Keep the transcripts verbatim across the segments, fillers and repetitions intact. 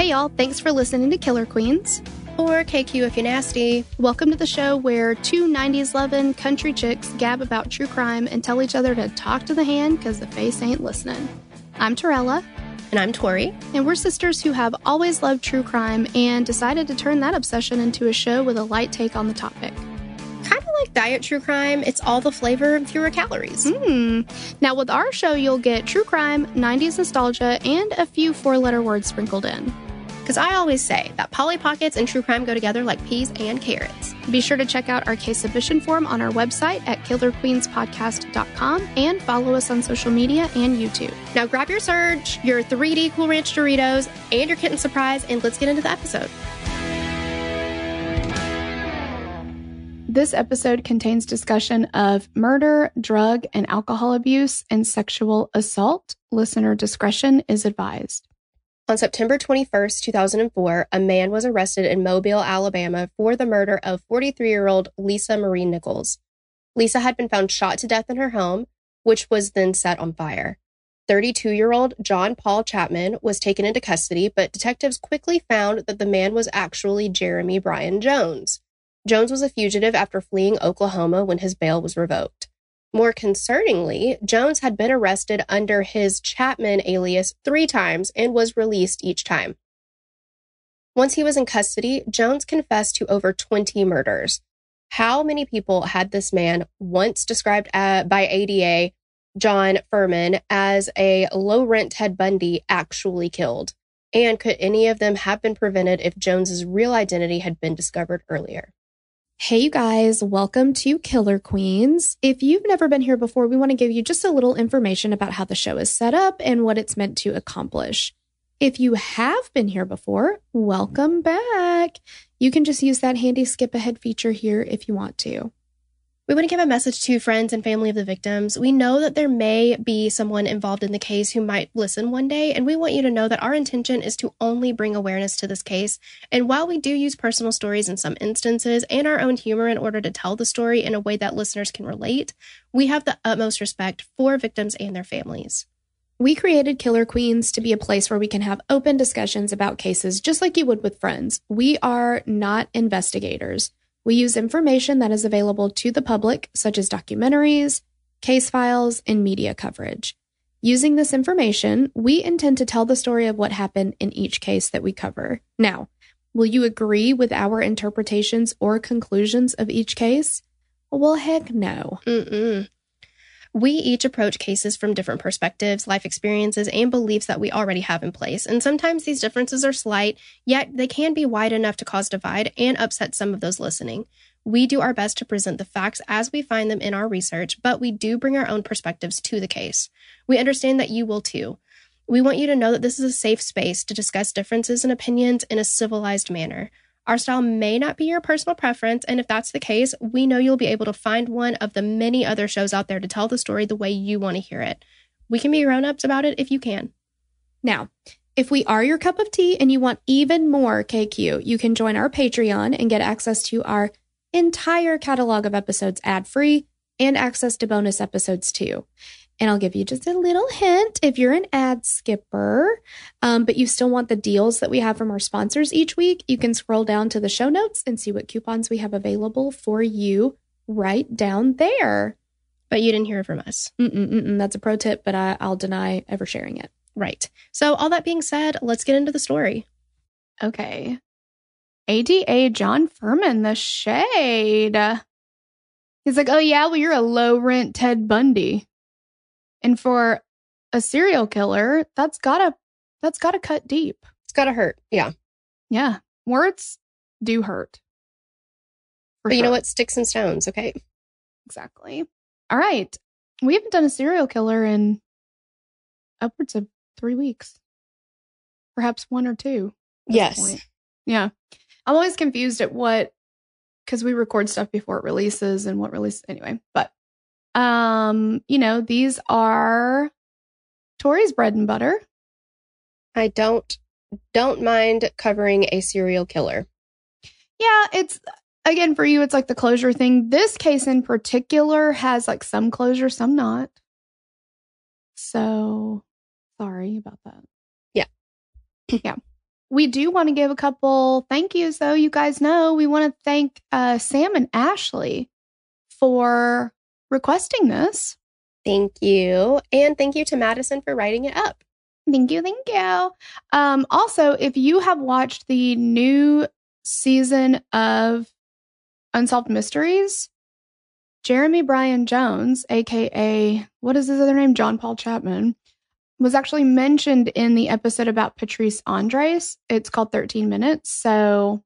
Hey y'all, thanks for listening to Killer Queens. Or K Q if you're nasty. Welcome to the show where two nineties loving country chicks gab about true crime and tell each other to talk to the hand because the face ain't listening. I'm Torella. And I'm Tori. And we're sisters who have always loved true crime and decided to turn that obsession into a show with a light take on the topic. Kind of like diet true crime, it's all the flavor and fewer calories. Mm. Now with our show, you'll get true crime, nineties nostalgia, and a few four-letter words sprinkled in. Because I always say that Polly Pockets and true crime go together like peas and carrots. Be sure to check out our case submission form on our website at killer queens podcast dot com and follow us on social media and YouTube. Now grab your Surge, your three D Cool Ranch Doritos, and your kitten surprise, and let's get into the episode. This episode contains discussion of murder, drug and alcohol abuse, and sexual assault. Listener discretion is advised. On September twenty-first, two thousand four, a man was arrested in Mobile, Alabama for the murder of forty-three-year-old Lisa Marie Nichols. Lisa had been found shot to death in her home, which was then set on fire. thirty-two-year-old John Paul Chapman was taken into custody, but detectives quickly found that the man was actually Jeremy Brian Jones. Jones was a fugitive after fleeing Oklahoma when his bail was revoked. More concerningly, Jones had been arrested under his Chapman alias three times and was released each time. Once he was in custody, Jones confessed to over twenty murders. How many people had this man, once described uh, by A D A John Furman as a low-rent Ted Bundy, actually killed? And could any of them have been prevented if Jones's real identity had been discovered earlier? Hey, you guys, welcome to Killer Queens. If you've never been here before, we want to give you just a little information about how the show is set up and what it's meant to accomplish. If you have been here before, welcome back. You can just use that handy skip ahead feature here if you want to. We want to give a message to friends and family of the victims. We know that there may be someone involved in the case who might listen one day, and we want you to know that our intention is to only bring awareness to this case. And while we do use personal stories in some instances and our own humor in order to tell the story in a way that listeners can relate, we have the utmost respect for victims and their families. We created Killer Queens to be a place where we can have open discussions about cases just like you would with friends. We are not investigators. We use information that is available to the public, such as documentaries, case files, and media coverage. Using this information, we intend to tell the story of what happened in each case that we cover. Now, will you agree with our interpretations or conclusions of each case? Well, heck no. Mm-mm. We each approach cases from different perspectives, life experiences, and beliefs that we already have in place. And sometimes these differences are slight, yet they can be wide enough to cause divide and upset some of those listening. We do our best to present the facts as we find them in our research, but we do bring our own perspectives to the case. We understand that you will too. We want you to know that this is a safe space to discuss differences and opinions in a civilized manner. Our style may not be your personal preference, and if that's the case, we know you'll be able to find one of the many other shows out there to tell the story the way you want to hear it. We can be grown-ups about it if you can. Now, if we are your cup of tea and you want even more K Q, you can join our Patreon and get access to our entire catalog of episodes ad-free and access to bonus episodes too. And I'll give you just a little hint if you're an ad skipper, um, but you still want the deals that we have from our sponsors each week, you can scroll down to the show notes and see what coupons we have available for you right down there. But you didn't hear it from us. Mm-mm, mm-mm, that's a pro tip, but I, I'll deny ever sharing it. Right. So all that being said, let's get into the story. Okay. A D A John Furman, the shade. He's like, oh yeah, well, you're a low-rent Ted Bundy. And for a serial killer, that's gotta that's gotta cut deep. It's gotta hurt. Yeah. Yeah. Words do hurt. But you know what? Sticks and stones, okay? Exactly. All right. We haven't done a serial killer in upwards of three weeks. Perhaps one or two. Yes. Yeah. I'm always confused at what, because we record stuff before it releases and what release anyway. But Um, you know, these are Tori's bread and butter. I don't don't mind covering a serial killer. Yeah, it's again for you, it's like the closure thing. This case in particular has like some closure, some not. So sorry about that. Yeah. Yeah. We do want to give a couple thank yous, though. You guys know we want to thank uh, Sam and Ashley for requesting this. Thank you. And thank you to Madison for writing it up. Thank you. Thank you. Um, also, if you have watched the new season of Unsolved Mysteries, Jeremy Bryan Jones, a k a, what is his other name? John Paul Chapman, was actually mentioned in the episode about Patrice Andres. It's called thirteen minutes. So,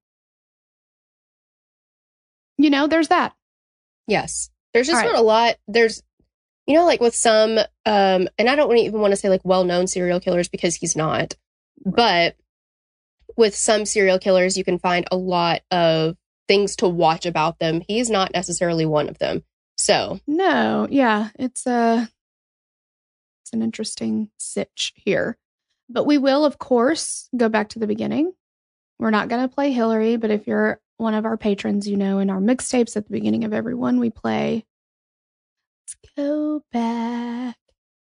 you know, there's that. Yes. There's just All right. not a lot. There's, you know, like with some, um, and I don't even want to say like well-known serial killers because he's not, but with some serial killers, you can find a lot of things to watch about them. He's not necessarily one of them. So. No, yeah, it's a, it's an interesting sitch here. But we will, of course, go back to the beginning. We're not going to play Hillary, but if you're one of our patrons, you know, in our mixtapes at the beginning of every one, we play Let's Go Back.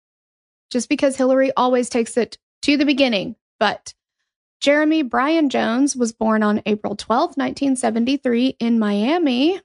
Just because Hillary always takes it to the beginning. But Jeremy Bryan Jones was born on April twelfth, nineteen seventy-three in Miami.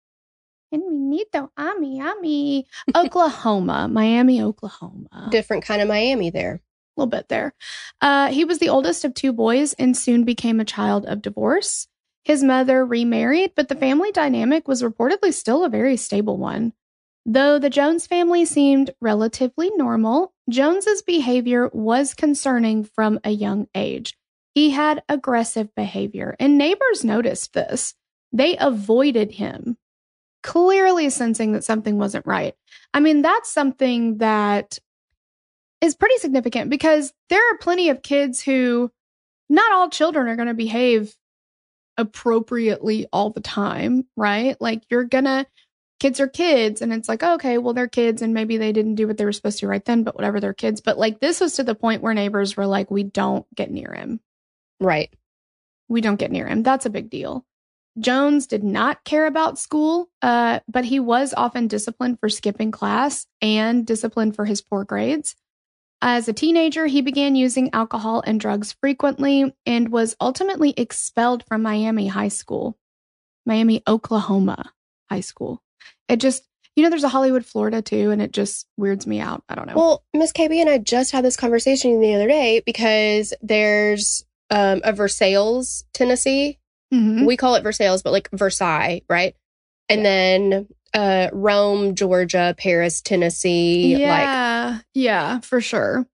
In Minito, Ami, Ami, Oklahoma. Miami, Oklahoma. Different kind of Miami there. A little bit there. Uh, he was the oldest of two boys and soon became a child of divorce. His mother remarried, but the family dynamic was reportedly still a very stable one. Though the Jones family seemed relatively normal, Jones's behavior was concerning from a young age. He had aggressive behavior, and neighbors noticed this. They avoided him, clearly sensing that something wasn't right. I mean, that's something that is pretty significant because there are plenty of kids who, not all children are going to behave appropriately all the time, right? Like you're gonna, kids are kids and it's like, oh, okay, well, they're kids and maybe they didn't do what they were supposed to right then, but whatever, they're kids. But like this was to the point where neighbors were like, we don't get near him. Right. We don't get near him. That's a big deal. Jones did not care about school, uh, but he was often disciplined for skipping class and disciplined for his poor grades. As a teenager, he began using alcohol and drugs frequently and was ultimately expelled from Miami High School, Miami, Oklahoma High School. It just, you know, there's a Hollywood, Florida too, and it just weirds me out. I don't know. Well, Miss K B and I just had this conversation the other day because there's um, a Versailles, Tennessee. Mm-hmm. We call it Versailles, but like Versailles, right? And yeah. then uh, Rome, Georgia, Paris, Tennessee. Yeah, like yeah, for sure.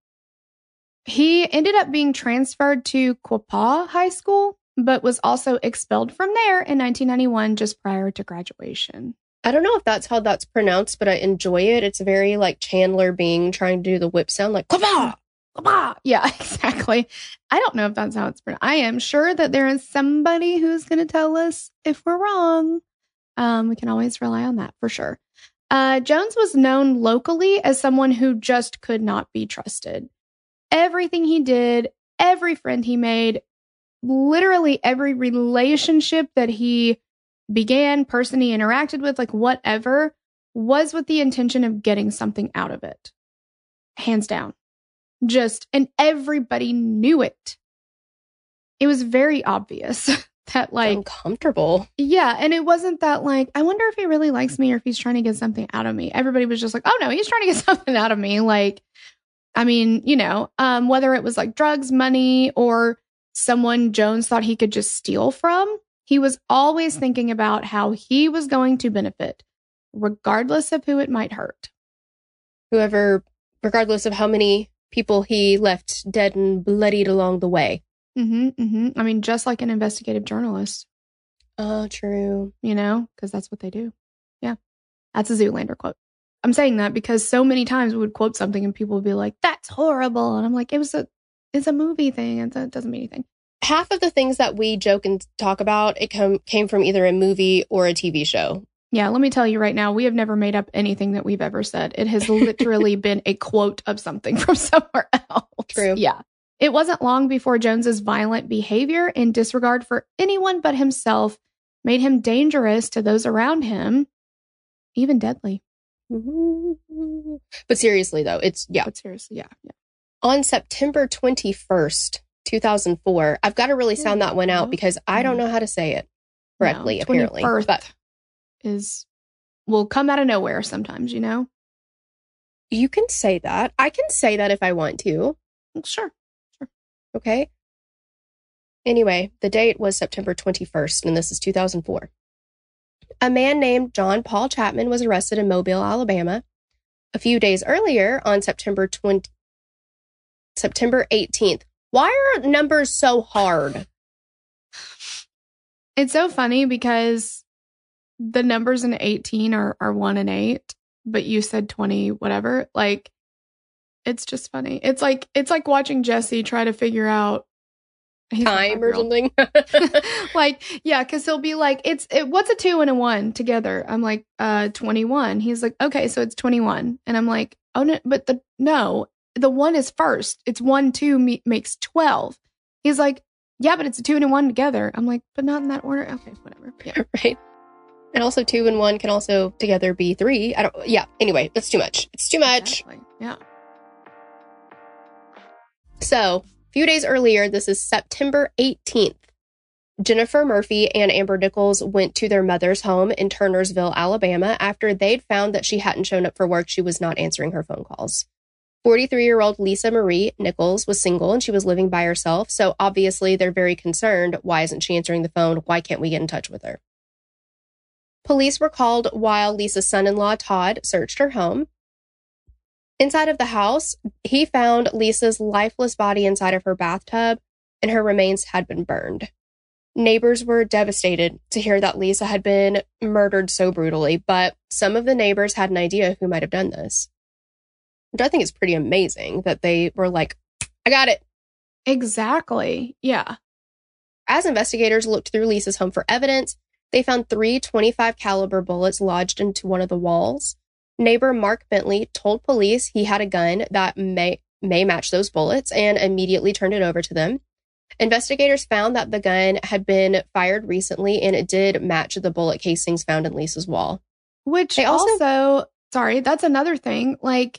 He ended up being transferred to Quapaw High School, but was also expelled from there in nineteen ninety-one, just prior to graduation. I don't know if that's how that's pronounced, but I enjoy it. It's very like Chandler Bing trying to do the whip sound, like Quapaw. Quapaw. Yeah, exactly. I don't know if that's how it's pronounced. I am sure that there is somebody who's going to tell us if we're wrong. Um, we can always rely on that for sure. Uh, Jones was known locally as someone who just could not be trusted. Everything he did, every friend he made, literally every relationship that he began, person he interacted with, like whatever, was with the intention of getting something out of it. Hands down. Just, and everybody knew it. It was very obvious. That like uncomfortable. Yeah. And it wasn't that like, I wonder if he really likes me or if he's trying to get something out of me. Everybody was just like, oh no, he's trying to get something out of me. Like, I mean, you know, um, whether it was like drugs, money, or someone Jones thought he could just steal from, he was always thinking about how he was going to benefit, regardless of who it might hurt. Whoever, regardless of how many people he left dead and bloodied along the way. Mm-hmm, mm-hmm. I mean, just like an investigative journalist. Oh, true. You know, because that's what they do. Yeah. That's a Zoolander quote. I'm saying that because so many times we would quote something and people would be like, that's horrible. And I'm like, it was a, it's a movie thing. It doesn't mean anything. Half of the things that we joke and talk about, it com- came from either a movie or a T V show. Yeah, let me tell you right now, we have never made up anything that we've ever said. It has literally been a quote of something from somewhere else. True. Yeah. It wasn't long before Jones's violent behavior and disregard for anyone but himself made him dangerous to those around him, even deadly. But seriously, though, it's, yeah. But seriously, yeah, yeah. On September twenty-first, two thousand four. I've got to really sound that one out because I don't know how to say it correctly, no, apparently. But is will come out of nowhere sometimes, you know? You can say that. I can say that if I want to. Sure. Sure. Okay. Anyway, the date was September twenty-first, and this is two thousand four. A man named John Paul Chapman was arrested in Mobile, Alabama. A few days earlier, on September twentieth, September eighteenth. Why are numbers so hard? It's so funny because the numbers in eighteen are, are one and eight, but you said twenty, whatever. Like, it's just funny. It's like, it's like watching Jesse try to figure out time or something. Like, yeah, because he'll be like, it's it, what's a two and a one together? I'm like, uh, twenty-one. He's like, okay, so it's twenty-one. And I'm like, oh, no, but the, no, the one is first. It's one, two me- makes twelve. He's like, yeah, but it's a two and a one together. I'm like, but not in that order. Okay, whatever. Yeah. Right. And also two and one can also together be three. I don't, yeah. Anyway, that's too much. It's too much. Exactly. Yeah. So, a few days earlier, this is September eighteenth, Jennifer Murphy and Amber Nichols went to their mother's home in Turnersville, Alabama, after they'd found that she hadn't shown up for work. She was not answering her phone calls. forty-three-year-old Lisa Marie Nichols was single and she was living by herself. So obviously they're very concerned. Why isn't she answering the phone? Why can't we get in touch with her? Police were called while Lisa's son-in-law, Todd, searched her home. Inside of the house, he found Lisa's lifeless body inside of her bathtub, and her remains had been burned. Neighbors were devastated to hear that Lisa had been murdered so brutally, but some of the neighbors had an idea who might have done this. Which I think is pretty amazing that they were like, I got it. Exactly. Yeah. As investigators looked through Lisa's home for evidence, they found three twenty-five caliber bullets lodged into one of the walls. Neighbor Mark Bentley told police he had a gun that may, may match those bullets and immediately turned it over to them. Investigators found that the gun had been fired recently and it did match the bullet casings found in Lisa's wall. Which they also, also, sorry, that's another thing. Like,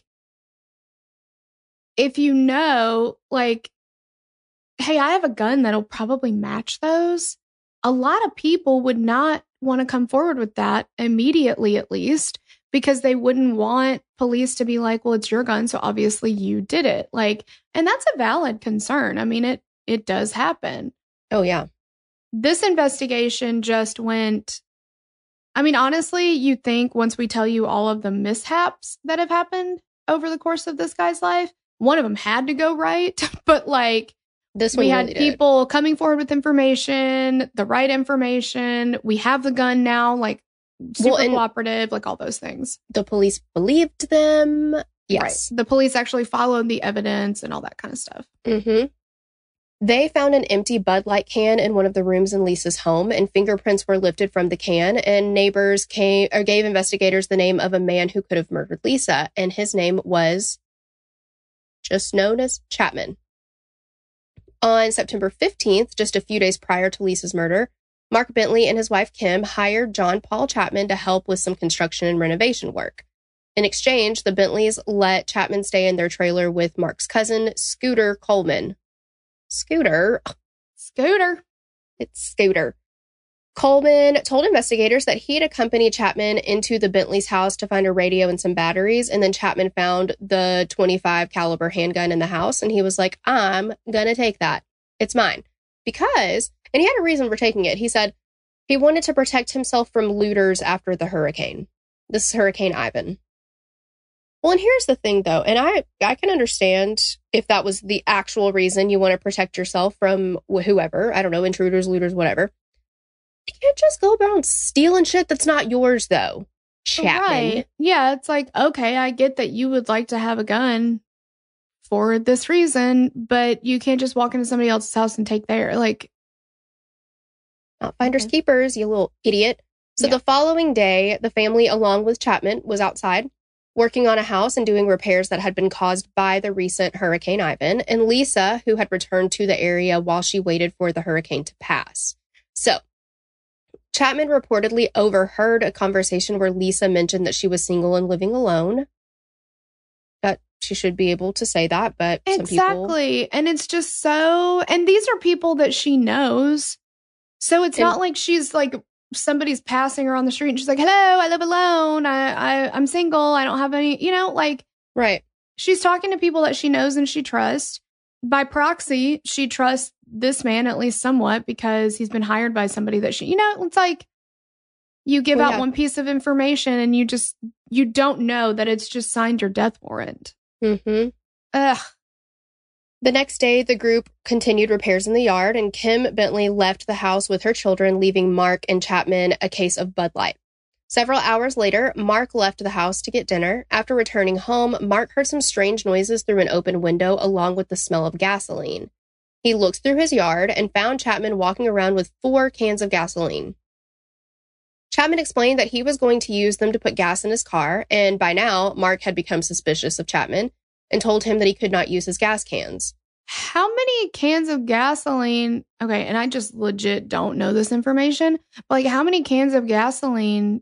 if you know, like, hey, I have a gun that'll probably match those, a lot of people would not want to come forward with that immediately, at least, because they wouldn't want police to be like, well, it's your gun, so obviously you did it. Like, and that's a valid concern. I mean, it it does happen. Oh, yeah. This investigation just went, I mean, honestly, you'd think once we tell you all of the mishaps that have happened over the course of this guy's life, one of them had to go right. But like, this one we really had people did. coming forward with information, the right information. We have the gun now, like super well, cooperative, like all those things. The police believed them. Yes. Right. The police actually followed the evidence and all that kind of stuff. Mm-hmm. They found an empty Bud Light can in one of the rooms in Lisa's home, and fingerprints were lifted from the can, and neighbors came or gave investigators the name of a man who could have murdered Lisa, and his name was just known as Chapman. On September fifteenth, just a few days prior to Lisa's murder, Mark Bentley and his wife Kim hired John Paul Chapman to help with some construction and renovation work. In exchange, the Bentleys let Chapman stay in their trailer with Mark's cousin, Scooter Coleman. Scooter. Scooter. It's Scooter. Coleman told investigators that he'd accompanied Chapman into the Bentley's house to find a radio and some batteries, and then Chapman found the twenty-five caliber handgun in the house, and he was like, I'm gonna take that. It's mine. Because, and he had a reason for taking it. He said he wanted to protect himself from looters after the hurricane. This is Hurricane Ivan. Well, and here's the thing, though, and I, I can understand if that was the actual reason you want to protect yourself from whoever, I don't know, intruders, looters, whatever. You can't just go around stealing shit that's not yours, though, Chapman. Right. Yeah, it's like, okay, I get that you would like to have a gun for this reason, but you can't just walk into somebody else's house and take their, like... Not finders okay. keepers, you little idiot. So yeah. The following day, the family, along with Chapman, was outside, working on a house and doing repairs that had been caused by the recent Hurricane Ivan, and Lisa, who had returned to the area while she waited for the hurricane to pass. So, Chapman reportedly overheard a conversation where Lisa mentioned that she was single and living alone. That she should be able to say that, but some people... Exactly. And it's just so... And these are people that she knows. So it's and, not like she's like... somebody's passing her on the street and she's like, hello, I live alone. I, I, I'm single. I don't have any... You know, like... Right. She's talking to people that she knows and she trusts. By proxy, she trusts this man at least somewhat because he's been hired by somebody that she... You know, it's like... You give well, out yeah. one piece of information and you just... You don't know that it's just signed your death warrant. Mm-hmm. Ugh. The next day, the group continued repairs in the yard, and Kim Bentley left the house with her children, leaving Mark and Chapman a case of Bud Light. Several hours later, Mark left the house to get dinner. After returning home, Mark heard some strange noises through an open window, along with the smell of gasoline. He looked through his yard and found Chapman walking around with four cans of gasoline. Chapman explained that he was going to use them to put gas in his car, and by now, Mark had become suspicious of Chapman and told him that he could not use his gas cans. How many cans of gasoline? Okay, and I just legit don't know this information, but like how many cans of gasoline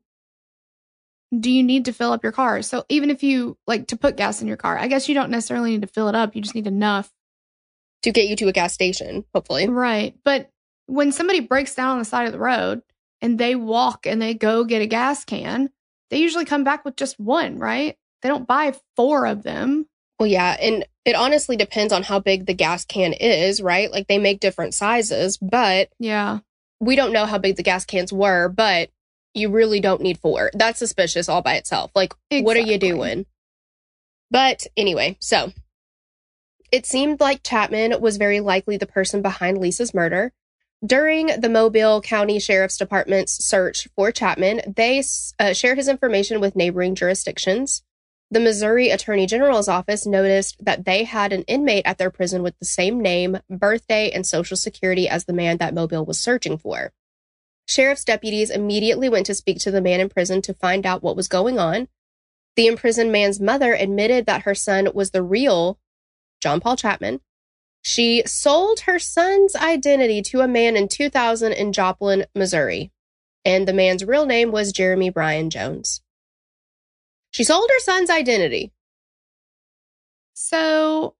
do you need to fill up your car? So even if you like to put gas in your car, I guess you don't necessarily need to fill it up. You just need enough to get you to a gas station, hopefully. Right. But when somebody breaks down on the side of the road and they walk and they go get a gas can, they usually come back with just one, right? They don't buy four of them. Well, yeah, and it honestly depends on how big the gas can is, right? Like, they make different sizes, but yeah, we don't know how big the gas cans were, but you really don't need four. That's suspicious all by itself. Like, exactly. What are you doing? But anyway, so it seemed like Chapman was very likely the person behind Lisa's murder. During the Mobile County Sheriff's Department's search for Chapman, they uh, shared his information with neighboring jurisdictions. The Missouri Attorney General's office noticed that they had an inmate at their prison with the same name, birthday, and social security as the man that Mobile was searching for. Sheriff's deputies immediately went to speak to the man in prison to find out what was going on. The imprisoned man's mother admitted that her son was the real John Paul Chapman. She sold her son's identity to a man in two thousand in Joplin, Missouri, and the man's real name was Jeremy Bryan Jones. She sold her son's identity. So,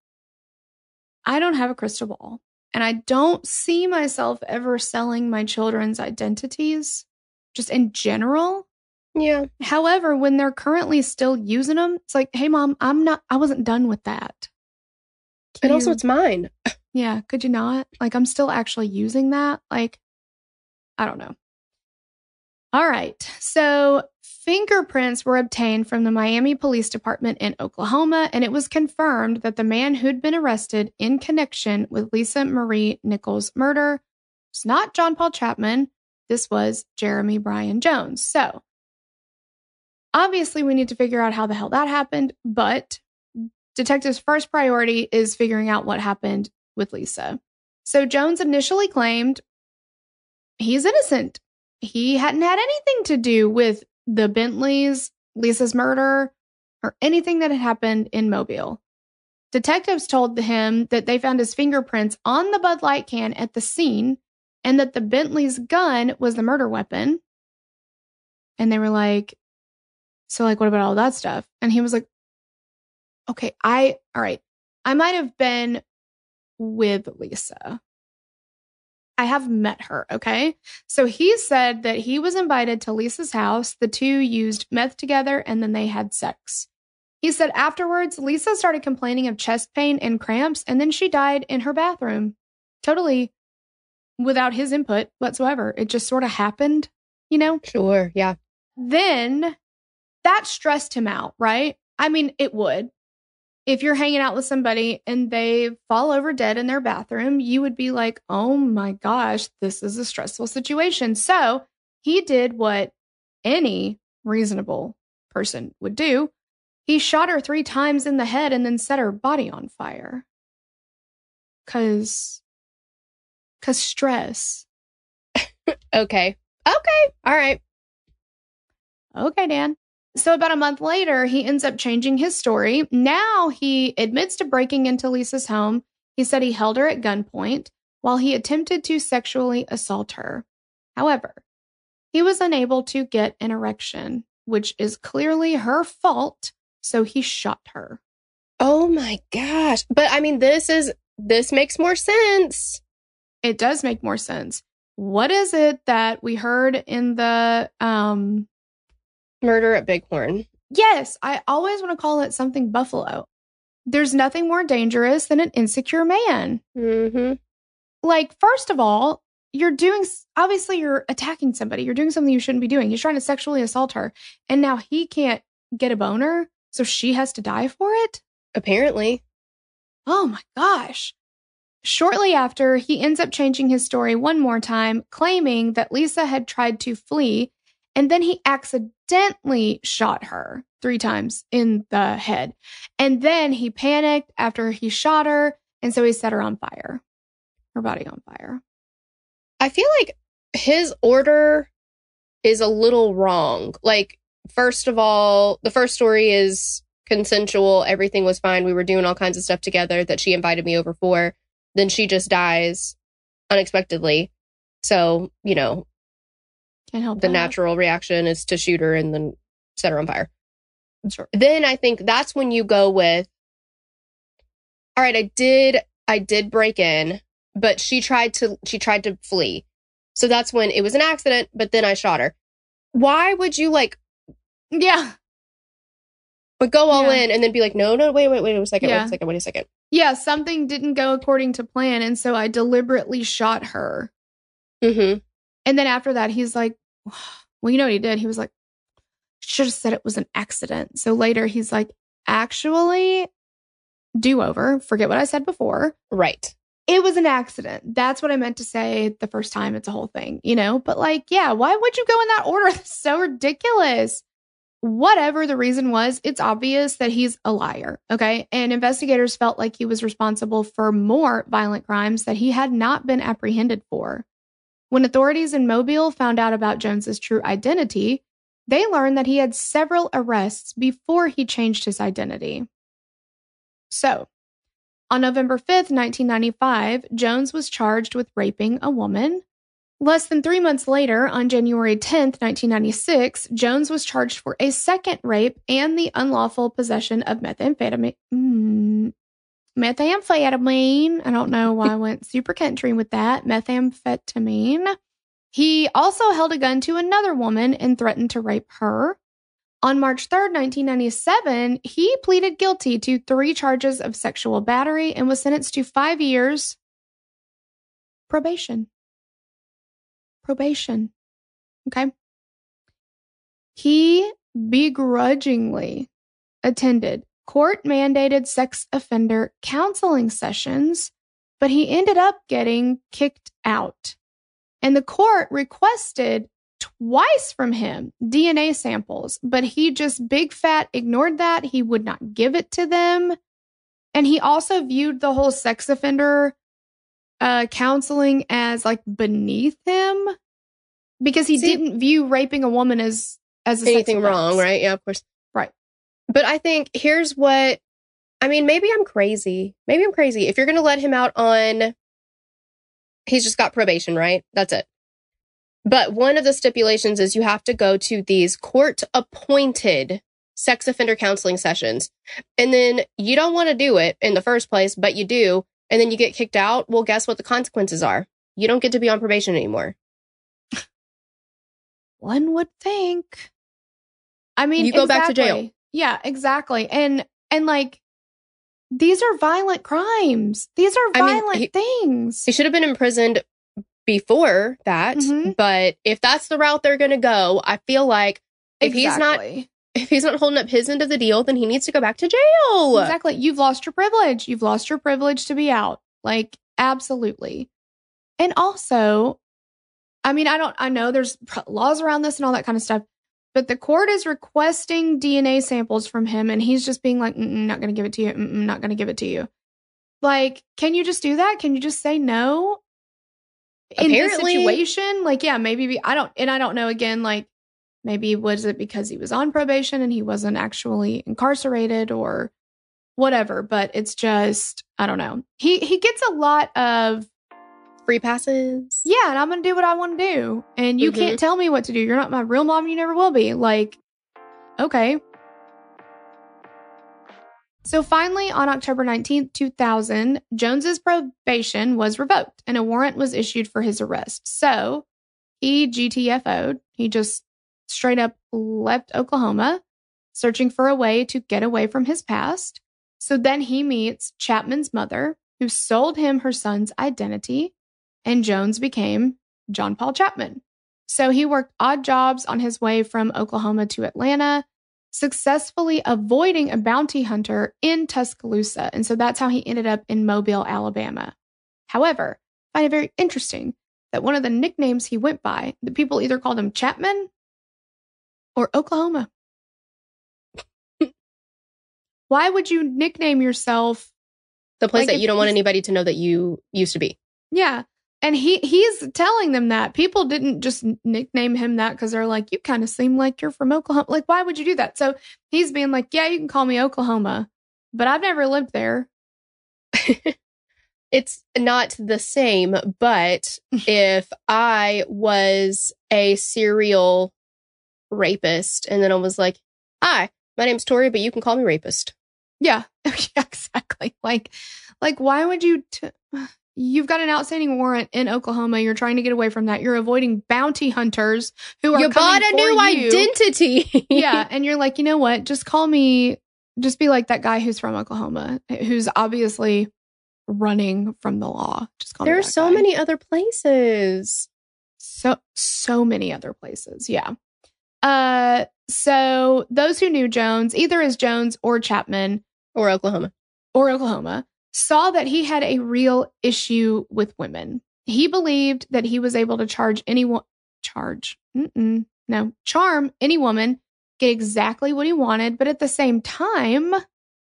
I don't have a crystal ball, and I don't see myself ever selling my children's identities, just in general. Yeah. However, when they're currently still using them, it's like, hey, Mom, I'm not, I wasn't done with that. Can and also, you, it's mine. Yeah, could you not? Like, I'm still actually using that. Like, I don't know. All right. So, fingerprints were obtained from the Miami Police Department in Oklahoma, and it was confirmed that the man who'd been arrested in connection with Lisa Marie Nichols' murder was not John Paul Chapman. This was Jeremy Bryan Jones. So, obviously, we need to figure out how the hell that happened, but detectives' first priority is figuring out what happened with Lisa. So Jones initially claimed he's innocent. He hadn't had anything to do with the Bentleys, Lisa's murder, or anything that had happened in Mobile. Detectives told him that they found his fingerprints on the Bud Light can at the scene and that the Bentley's gun was the murder weapon. And they were like, so like, what about all that stuff? And he was like, okay, I, all right, I might have been with Lisa. I have met her, okay? So he said that he was invited to Lisa's house. The two used meth together and then they had sex. He said afterwards, Lisa started complaining of chest pain and cramps, and then she died in her bathroom. Totally without his input whatsoever. It just sort of happened, you know? Sure, yeah. Then that stressed him out, right? I mean, it would. If you're hanging out with somebody and they fall over dead in their bathroom, you would be like, oh my gosh, this is a stressful situation. So he did what any reasonable person would do. He shot her three times in the head and then set her body on fire. Cause, cause stress. Okay. Okay. All right. Okay, Dan. So about a month later, he ends up changing his story. Now he admits to breaking into Lisa's home. He said he held her at gunpoint while he attempted to sexually assault her. However, he was unable to get an erection, which is clearly her fault, so he shot her. Oh my gosh. But I mean, this is, this makes more sense. It does make more sense. What is it that we heard in the, um, Murder at Bighorn? Yes, I always want to call it something buffalo. There's nothing more dangerous than an insecure man. Mm-hmm. Like, first of all, you're doing, obviously you're attacking somebody. You're doing something you shouldn't be doing. He's trying to sexually assault her. And now he can't get a boner, so she has to die for it? Apparently. Oh my gosh. Shortly after, he ends up changing his story one more time, claiming that Lisa had tried to flee, and then he accidentally shot her three times in the head. And then he panicked after he shot her, and so he set her on fire. Her body on fire. I feel like his order is a little wrong. Like, first of all, the first story is consensual. Everything was fine. We were doing all kinds of stuff together that she invited me over for. Then she just dies unexpectedly. So, you know, Can't help the that. natural reaction is to shoot her and then set her on fire. Sure. Then I think that's when you go with, all right, I did, I did break in, but she tried to, she tried to flee. So that's when it was an accident, but then I shot her. Why would you like, Yeah. but go all Yeah. in and then be like, no, no, wait, wait, wait a second, wait Yeah. a second, wait a second. Yeah, something didn't go according to plan, and so I deliberately shot her. Mm-hmm. And then after that, he's like, well, you know what he did? He was like, should have said it was an accident. So later he's like, actually, do-over. Forget what I said before. Right. It was an accident. That's what I meant to say the first time. It's a whole thing, you know? But like, yeah, why would you go in that order? That's so ridiculous. Whatever the reason was, it's obvious that he's a liar, okay? And investigators felt like he was responsible for more violent crimes that he had not been apprehended for. When authorities in Mobile found out about Jones's true identity, they learned that he had several arrests before he changed his identity. So, on November fifth, nineteen ninety-five, Jones was charged with raping a woman. Less than three months later, on January tenth, nineteen ninety-six, Jones was charged for a second rape and the unlawful possession of methamphetamine. Mm, methamphetamine. I don't know why I went super country with that. Methamphetamine. He also held a gun to another woman and threatened to rape her. On March third, nineteen ninety-seven, he pleaded guilty to three charges of sexual battery and was sentenced to five years probation. Probation. Okay. He begrudgingly attended court-mandated sex offender counseling sessions, but he ended up getting kicked out. And the court requested twice from him D N A samples, but he just big fat ignored that. He would not give it to them. And he also viewed the whole sex offender uh, counseling as like beneath him because he See, didn't view raping a woman as, as a anything sex wrong, offense. right? Yeah, of course. Right. But I think here's what, I mean, maybe I'm crazy. Maybe I'm crazy. If you're going to let him out on, he's just got probation, right? That's it. But one of the stipulations is you have to go to these court-appointed sex offender counseling sessions. And then you don't want to do it in the first place, but you do. And then you get kicked out. Well, guess what the consequences are? You don't get to be on probation anymore. One would think. I mean, You go exactly. back to jail. Yeah, exactly. And, and like, these are violent crimes. These are I mean, violent he- things. He should have been imprisoned before that. Mhm. But if that's the route they're going to go, I feel like if he's not Exactly. if he's not holding up his end of the deal, then he needs to go back to jail. Exactly. You've lost your privilege. You've lost your privilege to be out. Like, absolutely. And also, I mean, I don't, I know there's laws around this and all that kind of stuff, but the court is requesting D N A samples from him and he's just being like, Mm-mm, not going to give it to you. Mm-mm, not going to give it to you. Like, can you just do that? Can you just say no? In this Apparently. situation? Like, yeah, maybe, be, I don't, and I don't know again, like, maybe was it because he was on probation and he wasn't actually incarcerated or whatever, but it's just, I don't know. He he gets a lot of, Free passes. yeah, and I'm going to do what I want to do. And you Mhm. can't tell me what to do. You're not my real mom. You never will be. Like, okay. So finally, on October nineteenth, two thousand, Jones's probation was revoked and a warrant was issued for his arrest. So he G T F O'd. He just straight up left Oklahoma, searching for a way to get away from his past. So then he meets Chapman's mother, who sold him her son's identity, and Jones became John Paul Chapman. So he worked odd jobs on his way from Oklahoma to Atlanta, successfully avoiding a bounty hunter in Tuscaloosa. And so that's how he ended up in Mobile, Alabama. However, I find it very interesting that one of the nicknames he went by, the people either called him Chapman or Oklahoma. Why would you nickname yourself the place like that if you don't want he's- anybody to know that you used to be? Yeah. And he he's telling them that. People didn't just nickname him that because they're like, you kind of seem like you're from Oklahoma. Like, why would you do that? So he's being like, yeah, you can call me Oklahoma, but I've never lived there. It's not the same, but if I was a serial rapist and then I was like, hi, my name's Tori, but you can call me rapist. Yeah, yeah, exactly. Like, like why would you... T- You've got an outstanding warrant in Oklahoma. You're trying to get away from that. You're avoiding bounty hunters who are You coming bought a for new you. identity. Yeah, and you're like, you know what? Just call me, just be like that guy who's from Oklahoma, who's obviously running from the law. Just call There me are that so guy. many other places. So, so many other places. Yeah. Uh, so those who knew Jones, either as Jones or Chapman Or Oklahoma. or Oklahoma, saw that he had a real issue with women. He believed that he was able to charge anyone, charge, Mm-mm, no, charm any woman, get exactly what he wanted. But at the same time,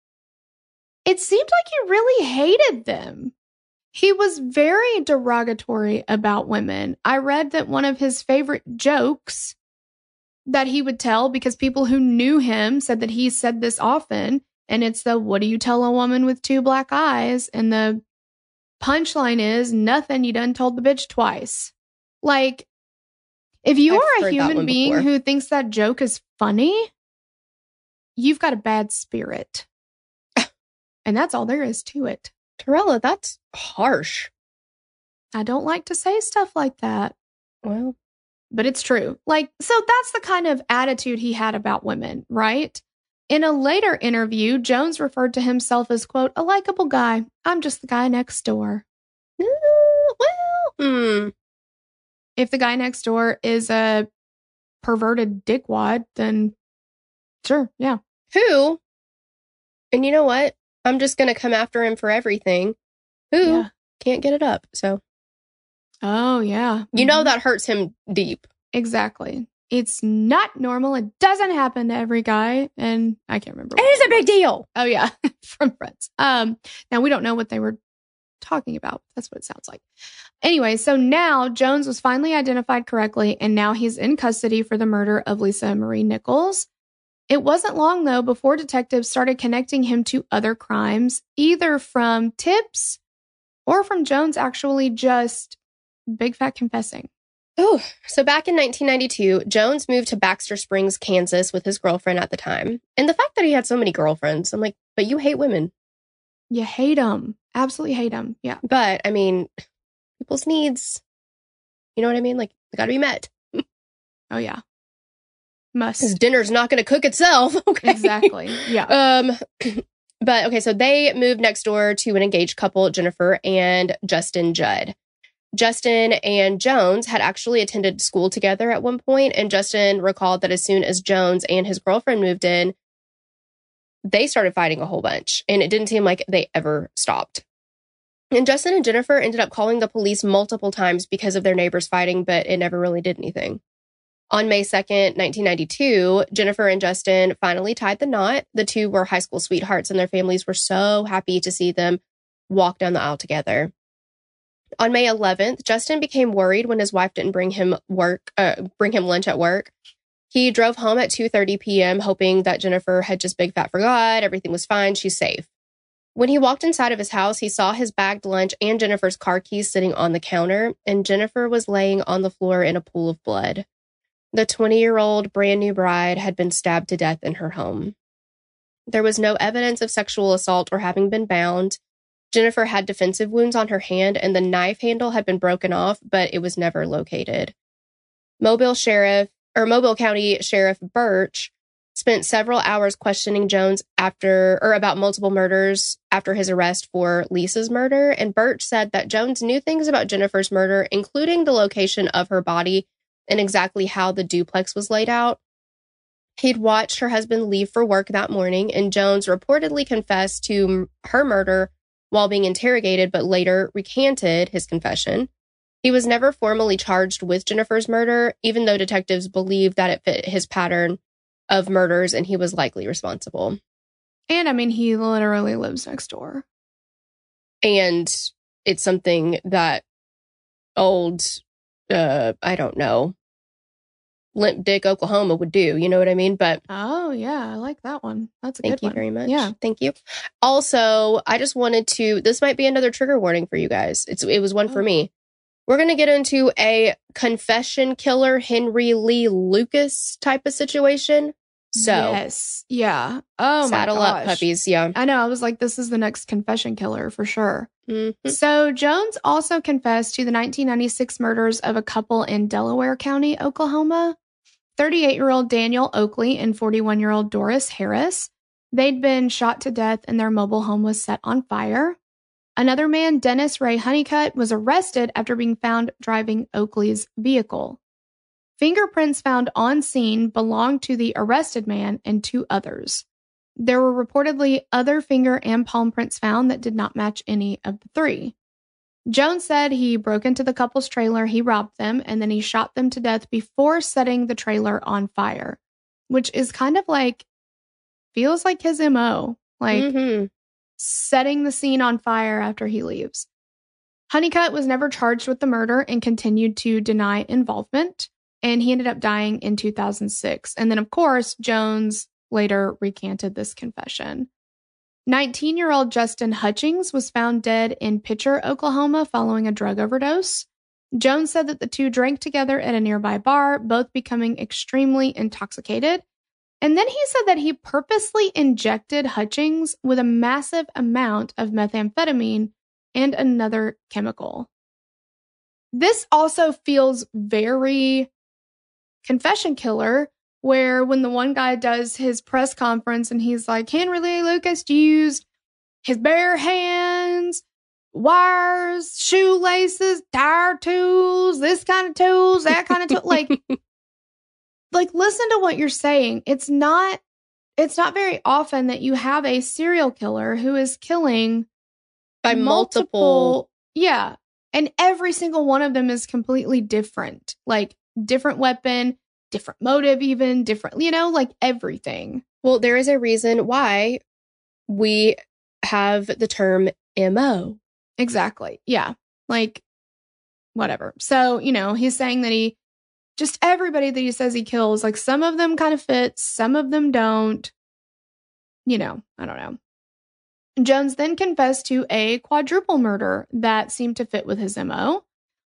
it seemed like he really hated them. He was very derogatory about women. I read that one of his favorite jokes that he would tell, because people who knew him said that he said this often, and it's the, what do you tell a woman with two black eyes? And the punchline is, nothing, you done told the bitch twice. Like, if you I've are a heard that human one being before. who thinks that joke is funny, you've got a bad spirit. And that's all there is to it. Torella, that's harsh. I don't like to say stuff like that, Well, but it's true. Like, so that's the kind of attitude he had about women, right? In a later interview, Jones referred to himself as, quote, a likable guy. I'm just the guy next door. uh, well, hmm. If the guy next door is a perverted dickwad, then sure, yeah. Who, and you know what? I'm just going to come after him for everything. Who Yeah. can't get it up. So, Oh, yeah. you know Mhm. that hurts him deep. Exactly. It's not normal. It doesn't happen to every guy. And I can't remember. It what is a big was. deal. Oh, yeah. From Friends. Um, now, we don't know what they were talking about. That's what it sounds like. Anyway, so now Jones was finally identified correctly, and now he's in custody for the murder of Lisa Marie Nichols. It wasn't long, though, before detectives started connecting him to other crimes, either from tips or from Jones actually just big fat confessing. Oh, so back in nineteen ninety-two, Jones moved to Baxter Springs, Kansas with his girlfriend at the time. And the fact that he had so many girlfriends, I'm like, but you hate women. You hate them. Absolutely hate them. Yeah. But, I mean, people's needs, you know what I mean? Like, they got to be met. Oh, yeah. Must. Because dinner's not going to cook itself. Okay. Exactly. Yeah. Um, but, okay, so they moved next door to an engaged couple, Jennifer and Justin Judd. Justin and Jones had actually attended school together at one point, and Justin recalled that as soon as Jones and his girlfriend moved in, they started fighting a whole bunch, and it didn't seem like they ever stopped. And Justin and Jennifer ended up calling the police multiple times because of their neighbors fighting, but it never really did anything. On May second, nineteen ninety-two, Jennifer and Justin finally tied the knot. The two were high school sweethearts, and their families were so happy to see them walk down the aisle together. On May eleventh, Justin became worried when his wife didn't bring him work, uh, bring him lunch at work. He drove home at two thirty p.m., hoping that Jennifer had just big fat forgot, everything was fine, she's safe. When he walked inside of his house, he saw his bagged lunch and Jennifer's car keys sitting on the counter, and Jennifer was laying on the floor in a pool of blood. The twenty-year-old brand new bride had been stabbed to death in her home. There was no evidence of sexual assault or having been bound. Jennifer had defensive wounds on her hand, and the knife handle had been broken off, but it was never located. Mobile Sheriff, or Mobile County Sheriff Birch spent several hours questioning Jones after, or about multiple murders after his arrest for Lisa's murder, and Birch said that Jones knew things about Jennifer's murder, including the location of her body and exactly how the duplex was laid out. He'd watched her husband leave for work that morning, and Jones reportedly confessed to her murder while being interrogated, but later recanted his confession. He was never formally charged with Jennifer's murder, even though detectives believed that it fit his pattern of murders and he was likely responsible. And I mean, he literally lives next door. And it's something that old, uh, I don't know, Limp Dick, Oklahoma would do. You know what I mean? But oh, yeah, I like that one. That's a good one. Thank you very much. Yeah. Thank you. Also, I just wanted to, this might be another trigger warning for you guys. It's It was one oh. for me. We're going to get into a confession killer, Henry Lee Lucas type of situation. So, yes. Yeah. Oh, saddle my gosh. up, puppies. Yeah. I know. I was like, this is the next confession killer for sure. Mm-hmm. So, Jones also confessed to the nineteen ninety-six murders of a couple in Delaware County, Oklahoma. thirty-eight-year-old Daniel Oakley and forty-one-year-old Doris Harris. They'd been shot to death and their mobile home was set on fire. Another man, Dennis Ray Honeycutt, was arrested after being found driving Oakley's vehicle. Fingerprints found on scene belonged to the arrested man and two others. There were reportedly other finger and palm prints found that did not match any of the three. Jones said he broke into the couple's trailer, he robbed them, and then he shot them to death before setting the trailer on fire, which is kind of like, feels like his M O, like mm-hmm. setting the scene on fire after he leaves. Honeycutt was never charged with the murder and continued to deny involvement. And he ended up dying in two thousand six. And then, of course, Jones later recanted this confession. nineteen-year-old Justin Hutchings was found dead in Pitcher, Oklahoma, following a drug overdose. Jones said that the two drank together at a nearby bar, both becoming extremely intoxicated. And then he said that he purposely injected Hutchings with a massive amount of methamphetamine and another chemical. This also feels very confession killer, where when the one guy does his press conference and he's like, Henry Lee Lucas used his bare hands, wires, shoelaces, tire tools, this kind of tools, that kind of tool. Like, like, listen to what you're saying. It's not, it's not very often that you have a serial killer who is killing by multiple, multiple yeah. And every single one of them is completely different. Like, different weapon, different motive even, different, you know, like everything. Well, there is a reason why we have the term M O. Exactly. Yeah. Like, whatever. So, you know, he's saying that he, just everybody that he says he kills, like some of them kind of fit, some of them don't. You know, I don't know. Jones then confessed to a quadruple murder that seemed to fit with his M O.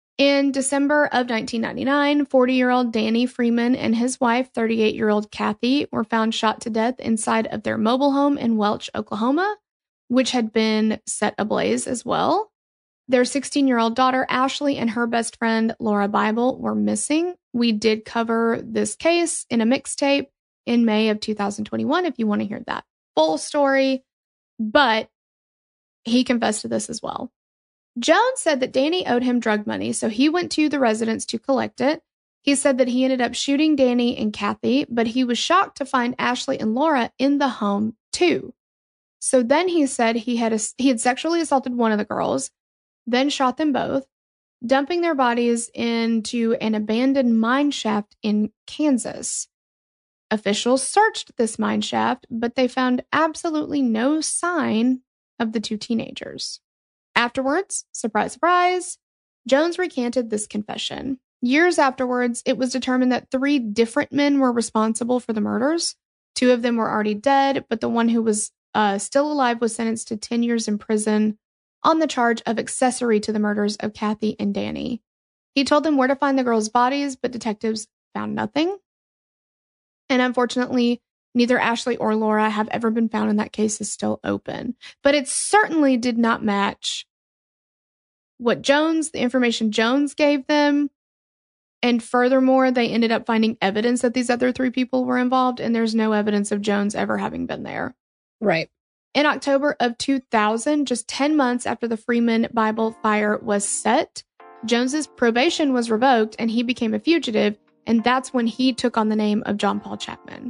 In December of nineteen ninety-nine, forty-year-old Danny Freeman and his wife, thirty-eight-year-old Kathy, were found shot to death inside of their mobile home in Welch, Oklahoma, which had been set ablaze as well. Their sixteen-year-old daughter, Ashley, and her best friend, Laura Bible, were missing. We did cover this case in a mixtape in May of two thousand twenty-one, if you want to hear that full story. But he confessed to this as well. Jones said that Danny owed him drug money, so he went to the residence to collect it. He said that he ended up shooting Danny and Kathy, but he was shocked to find Ashley and Laura in the home too. So then he said he had he had sexually assaulted one of the girls, then shot them both, dumping their bodies into an abandoned mine shaft in Kansas. Officials searched this mine shaft, but they found absolutely no sign of the two teenagers. Afterwards, surprise, surprise, Jones recanted this confession. Years afterwards, it was determined that three different men were responsible for the murders. Two of them were already dead, but the one who was uh, still alive was sentenced to ten years in prison on the charge of accessory to the murders of Kathy and Danny. He told them where to find the girls' bodies, but detectives found nothing. And unfortunately, Neither Ashley or Laura have ever been found, and that case is still open. But it certainly did not match what Jones, the information Jones gave them. And furthermore, they ended up finding evidence that these other three people were involved, and there's no evidence of Jones ever having been there. Right. In October of two thousand, just ten months after the Freeman Bible fire was set, Jones's probation was revoked and he became a fugitive, and that's when he took on the name of John Paul Chapman.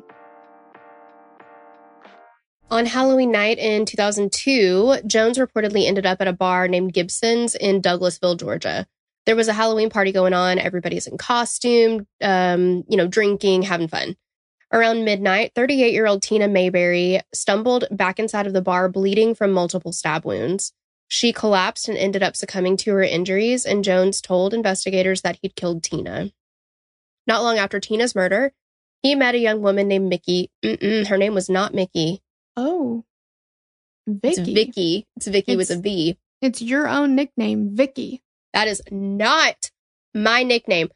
On Halloween night in two thousand two, Jones reportedly ended up at a bar named Gibson's in Douglasville, Georgia. There was a Halloween party going on. Everybody's in costume, um, you know, drinking, having fun. Around midnight, thirty-eight-year-old Tina Mayberry stumbled back inside of the bar, bleeding from multiple stab wounds. She collapsed and ended up succumbing to her injuries, and Jones told investigators that he'd killed Tina. Not long after Tina's murder, he met a young woman named Mickey. Mm-mm, her name was not Mickey. Oh, Vicky. It's Vicky. It's Vicky It's- with a V. It's your own nickname, Vicky. That is not my nickname.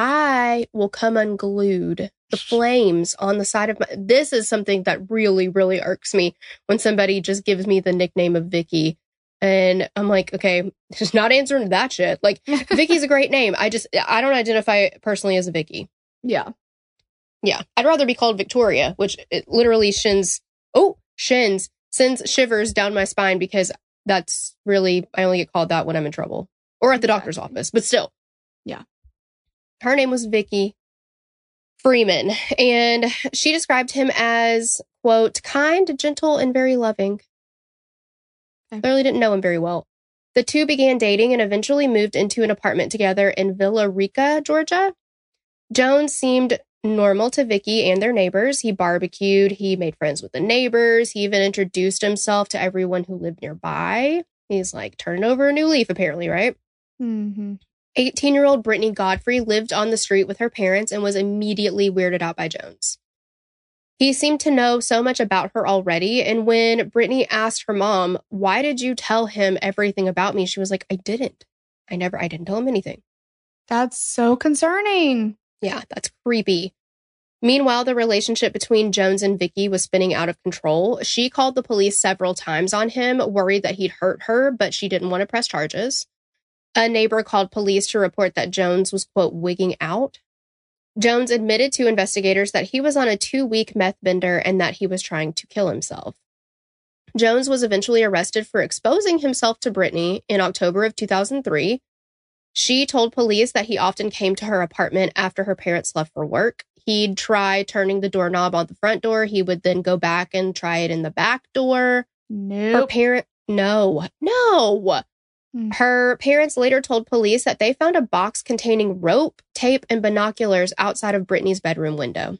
I will come unglued. The flames on the side of my... This is something that really, really irks me when somebody just gives me the nickname of Vicky. And I'm like, okay, just not answering to that shit. Like, Vicky's a great name. I just, I don't identify personally as a Vicky. Yeah. Yeah. I'd rather be called Victoria, which it literally shins... Oh, shins. Sends shivers down my spine because that's really... I only get called that when I'm in trouble. Or at the doctor's office. But still. Yeah. Her name was Vicky Freeman, and she described him as, quote, kind, gentle, and very loving. Okay. Clearly didn't know him very well. The two began dating and eventually moved into an apartment together in Villa Rica, Georgia. Jones seemed normal to Vicky and their neighbors. He barbecued. He made friends with the neighbors. He even introduced himself to everyone who lived nearby. He's like turning over a new leaf, apparently, right? Mm-hmm. eighteen-year-old Brittany Godfrey lived on the street with her parents and was immediately weirded out by Jones. He seemed to know so much about her already, and when Brittany asked her mom, why did you tell him everything about me? She was like, I didn't. I never, I didn't tell him anything. That's so concerning. Yeah, that's creepy. Meanwhile, the relationship between Jones and Vicky was spinning out of control. She called the police several times on him, worried that he'd hurt her, but she didn't want to press charges. A neighbor called police to report that Jones was, quote, wigging out. Jones admitted to investigators that he was on a two-week meth bender and that he was trying to kill himself. Jones was eventually arrested for exposing himself to Brittany in October of two thousand three. She told police that he often came to her apartment after her parents left for work. He'd try turning the doorknob on the front door. He would then go back and try it in the back door. Nope. Her parent, no, no. Her parents later told police that they found a box containing rope, tape, and binoculars outside of Brittany's bedroom window.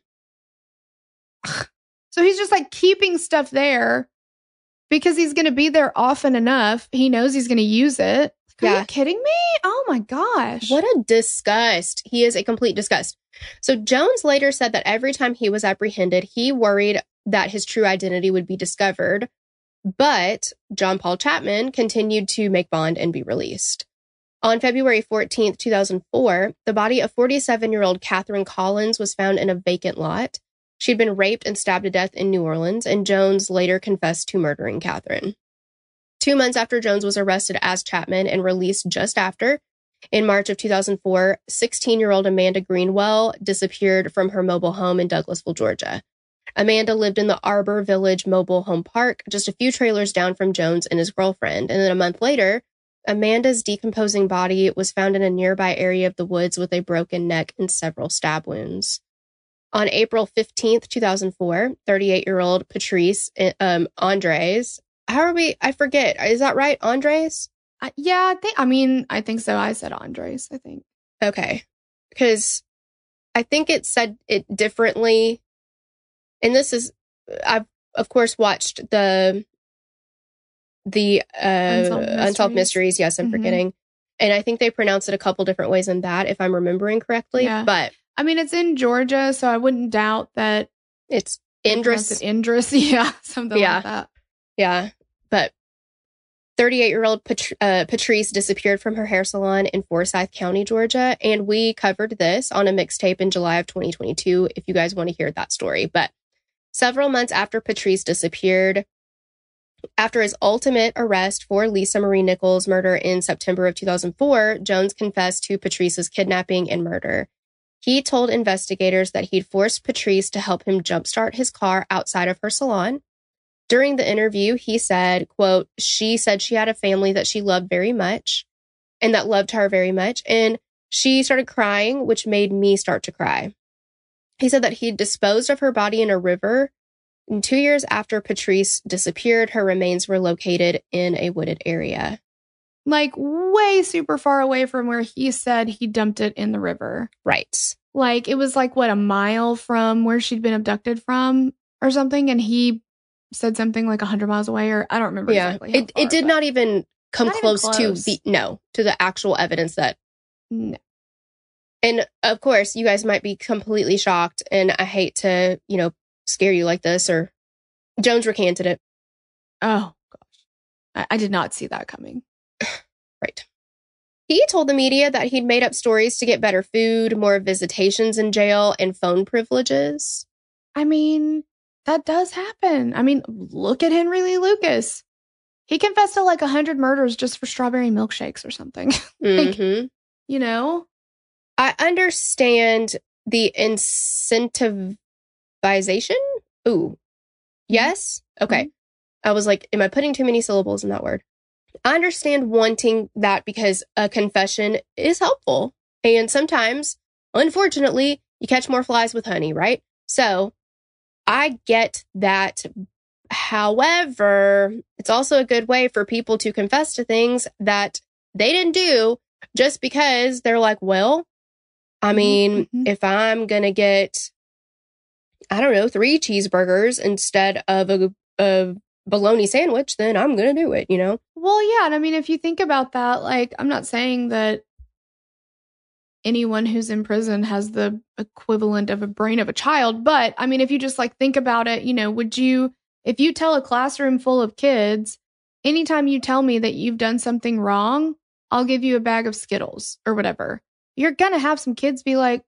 So he's just like keeping stuff there because he's going to be there often enough. He knows he's going to use it. Are Yeah. you kidding me? Oh my gosh. What a disgust. He is a complete disgust. So Jones later said that every time he was apprehended, he worried that his true identity would be discovered. But John Paul Chapman continued to make bond and be released. On February fourteenth, two thousand four, the body of forty-seven-year-old Catherine Collins was found in a vacant lot. She'd been raped and stabbed to death in New Orleans, and Jones later confessed to murdering Catherine. Two months after Jones was arrested as Chapman and released just after, in March of two thousand four, sixteen-year-old Amanda Greenwell disappeared from her mobile home in Douglasville, Georgia. Amanda lived in the Arbor Village Mobile Home Park, just a few trailers down from Jones and his girlfriend. And then a month later, Amanda's decomposing body was found in a nearby area of the woods with a broken neck and several stab wounds. On April fifteenth, two thousand four, thirty-eight-year-old Patrice um, Andres, how are we, I forget, is that right, Andres? Uh, yeah, I think, I mean, I think so. I said Andres, I think. Okay, because I think it said it differently. And this is, I've, of course, watched the the uh, Unsolved Mysteries. Unsolved Mysteries. Yes, I'm Mhm. forgetting. And I think they pronounce it a couple different ways than that, if I'm remembering correctly. Yeah. But I mean, it's in Georgia, so I wouldn't doubt that. it's they pronounce Indris. it Indris, yeah, something Yeah. like that. Yeah. But thirty-eight-year-old Pat- uh, Patrice disappeared from her hair salon in Forsyth County, Georgia. And we covered this on a mixtape in July of twenty twenty-two, if you guys want to hear that story. But Several months after Patrice disappeared, after his ultimate arrest for Lisa Marie Nichols' murder in September of two thousand four, Jones confessed to Patrice's kidnapping and murder. He told investigators that he'd forced Patrice to help him jumpstart his car outside of her salon. During the interview, he said, quote, she said she had a family that she loved very much and that loved her very much. And she started crying, which made me start to cry. He said that he'd disposed of her body in a river. And two years after Patrice disappeared, her remains were located in a wooded area. Like way super far away from where he said he dumped it in the river. Right. Like it was like, what, a mile from where she'd been abducted from or something. And he said something like one hundred miles away, or I don't remember yeah. exactly. How it far, it did not even come not close, even close to the, no, to the actual evidence that. No. And of course, you guys might be completely shocked. And I hate to, you know, scare you like this, or Jones recanted it. Oh, gosh. I, I did not see that coming. Right. He told the media that he'd made up stories to get better food, more visitations in jail, and phone privileges. I mean, that does happen. I mean, look at Henry Lee Lucas. He confessed to like one hundred murders just for strawberry milkshakes or something. like, mm-hmm. You know? I understand the incentivization. Ooh. Yes? Okay. Mm-hmm. I was like, am I putting too many syllables in that word? I understand wanting that because a confession is helpful. And sometimes, unfortunately, you catch more flies with honey, right? So I get that. However, it's also a good way for people to confess to things that they didn't do just because they're like, well, I mean, mm-hmm. if I'm going to get, I don't know, three cheeseburgers instead of a, a bologna sandwich, then I'm going to do it, you know? Well, yeah. And I mean, if you think about that, like, I'm not saying that anyone who's in prison has the equivalent of a brain of a child. But I mean, if you just like think about it, you know, would you, if you tell a classroom full of kids, anytime you tell me that you've done something wrong, I'll give you a bag of Skittles or whatever. You're going to have some kids be like,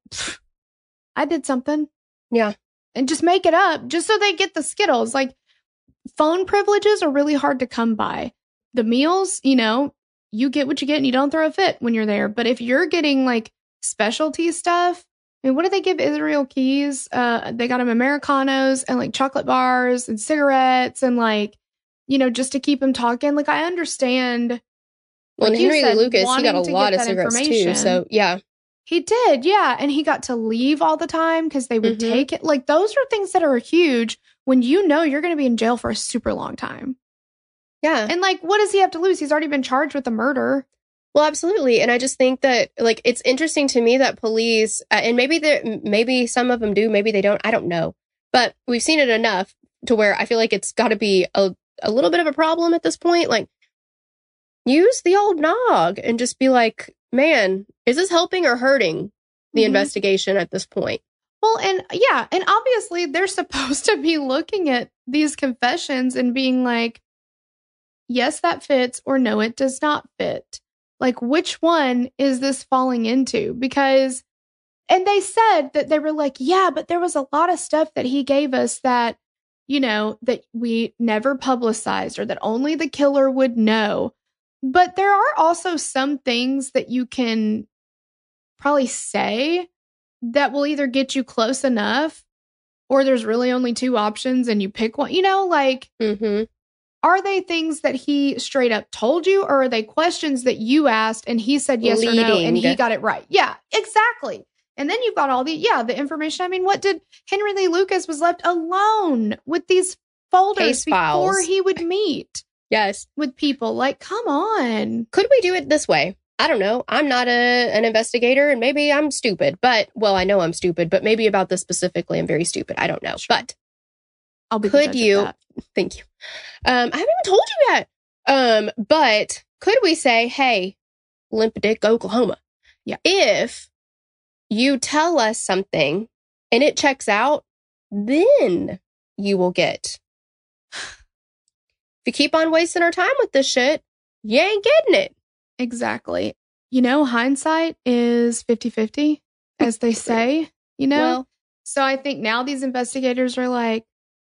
I did something. Yeah. And just make it up just so they get the Skittles. Like, phone privileges are really hard to come by. The meals, you know, you get what you get and you don't throw a fit when you're there. But if you're getting like specialty stuff, I mean, what do they give Israel Keys? Uh, they got him Americanos and like chocolate bars and cigarettes and like, you know, just to keep him talking. Like, I understand. Well, like Henry said, Lee Lucas, he got a lot of that cigarettes too. So, yeah. He did, yeah. And he got to leave all the time because they would mm-hmm. take it. Like, those are things that are huge when you know you're going to be in jail for a super long time. Yeah. And, like, what does he have to lose? He's already been charged with a murder. Well, absolutely. And I just think that, like, it's interesting to me that police, uh, and maybe there, maybe some of them do, maybe they don't, I don't know. But we've seen it enough to where I feel like it's got to be a, a little bit of a problem at this point. Like, use the old nog and just be like, man, is this helping or hurting the mm-hmm. investigation at this point? Well, and yeah, and obviously they're supposed to be looking at these confessions and being like, yes, that fits, or no, it does not fit. Like, which one is this falling into? Because, and they said that they were like, yeah, but there was a lot of stuff that he gave us that, you know, that we never publicized or that only the killer would know. But there are also some things that you can probably say that will either get you close enough or there's really only two options and you pick one, you know, like, mm-hmm. are they things that he straight up told you, or are they questions that you asked and he said yes Leading. or no and he got it right? Yeah, exactly. And then you've got all the, yeah, the information. I mean, what did Henry Lee Lucas was left alone with these folders Case before files. he would meet. Yes. With people. Like, come on. Could we do it this way? I don't know. I'm not a an investigator and maybe I'm stupid, but, well, I know I'm stupid, but maybe about this specifically, I'm very stupid. I don't know. Sure. But I'll be could you, thank you. Um, I haven't even told you yet. Um, but could we say, hey, Limp Dick, Oklahoma. Yeah. If you tell us something and it checks out, then you will get. If you keep on wasting our time with this shit, you ain't getting it. Exactly. You know, hindsight is fifty-fifty, as they say, you know? Well, so I think now these investigators are like,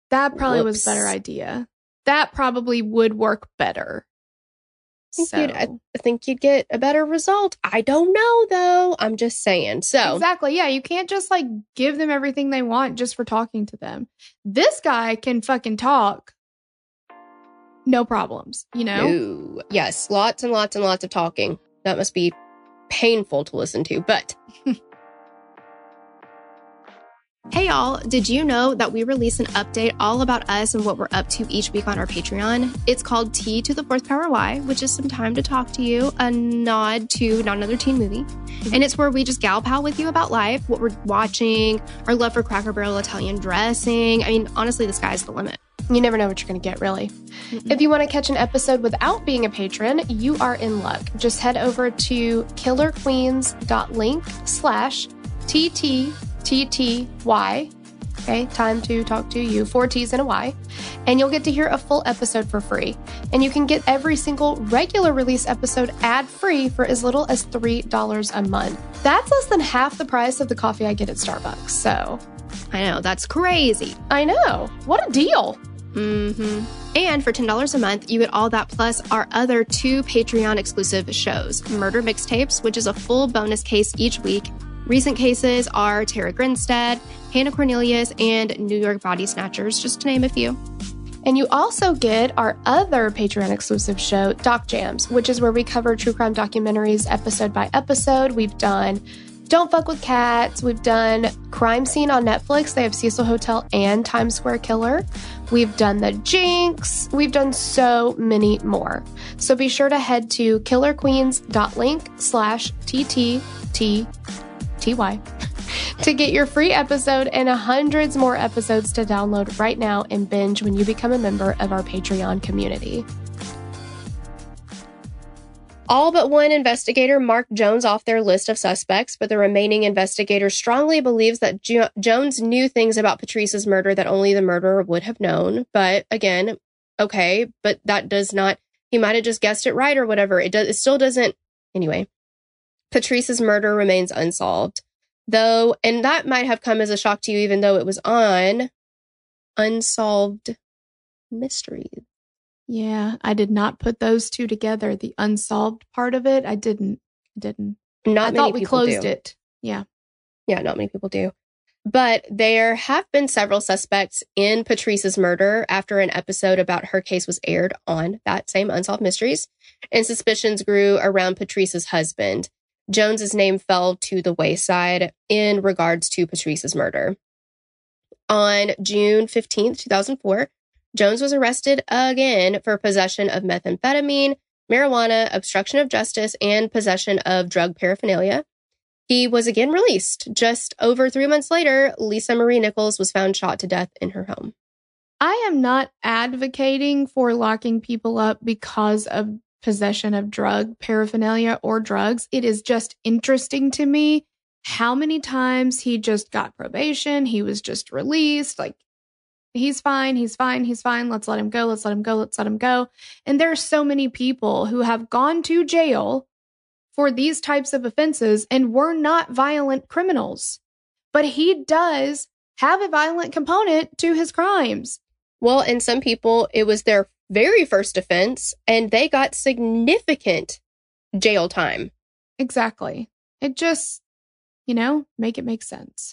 That probably Whoops. was a better idea. That probably would work better. I think, So. you'd, I think you'd get a better result. I don't know, though. I'm just saying. So Exactly. Yeah, you can't just like give them everything they want just for talking to them. This guy can fucking talk. No problems, you know? Ooh, yes, lots and lots and lots of talking. That must be painful to listen to, but... Hey y'all, did you know that we release an update all about us and what we're up to each week on our Patreon? It's called T to the Fourth Power Y, which is some time to talk to you, a nod to Not Another Teen Movie. Mm-hmm. And it's where we just gal pal with you about life, what we're watching, our love for Cracker Barrel Italian dressing. I mean, honestly, the sky's the limit. You never know what you're going to get, really. Mm-hmm. If you want to catch an episode without being a patron, you are in luck. Just head over to killerqueens.link slash TTTTY. Okay, time to talk to you. Four T's and a Y. And you'll get to hear a full episode for free. And you can get every single regular release episode ad-free for as little as three dollars a month. That's less than half the price of the coffee I get at Starbucks, so... I know, that's crazy. I know. What a deal. Mm-hmm. And for ten dollars a month, you get all that plus our other two Patreon exclusive shows. Murder Mixtapes, which is a full bonus case each week. Recent cases are Tara Grinstead, Hannah Cornelius, and New York Body Snatchers, just to name a few. And you also get our other Patreon exclusive show, Doc Jams, which is where we cover true crime documentaries episode by episode. We've done Don't Fuck with Cats. We've done Crime Scene on Netflix. They have Cecil Hotel and Times Square Killer. We've done The Jinx. We've done so many more. So be sure to head to killerqueens.link slash TTTTY to get your free episode and hundreds more episodes to download right now and binge when you become a member of our Patreon community. All but one investigator marked Jones off their list of suspects, but the remaining investigator strongly believes that jo- Jones knew things about Patrice's murder that only the murderer would have known. But again, okay, but that does not, he might have just guessed it right or whatever. It does, it still doesn't, anyway. Patrice's murder remains unsolved, though, and that might have come as a shock to you, even though it was on Unsolved Mysteries. Yeah, I did not put those two together. The unsolved part of it, I didn't. Didn't. Not I many thought we people closed do. it. Yeah. Yeah, not many people do. But there have been several suspects in Patrice's murder after an episode about her case was aired on that same Unsolved Mysteries, and suspicions grew around Patrice's husband. Jones's name fell to the wayside in regards to Patrice's murder. On June fifteenth, two thousand four, Jones was arrested again for possession of methamphetamine, marijuana, obstruction of justice, and possession of drug paraphernalia. He was again released. Just over three months later, Lisa Marie Nichols was found shot to death in her home. I am not advocating for locking people up because of possession of drug paraphernalia or drugs. It is just interesting to me how many times he just got probation. He was just released. Like, he's fine. He's fine. He's fine. Let's let him go. Let's let him go. Let's let him go. And there are so many people who have gone to jail for these types of offenses and were not violent criminals. But he does have a violent component to his crimes. Well, and some people, it was their very first offense, and they got significant jail time. Exactly. It just, you know, make it make sense.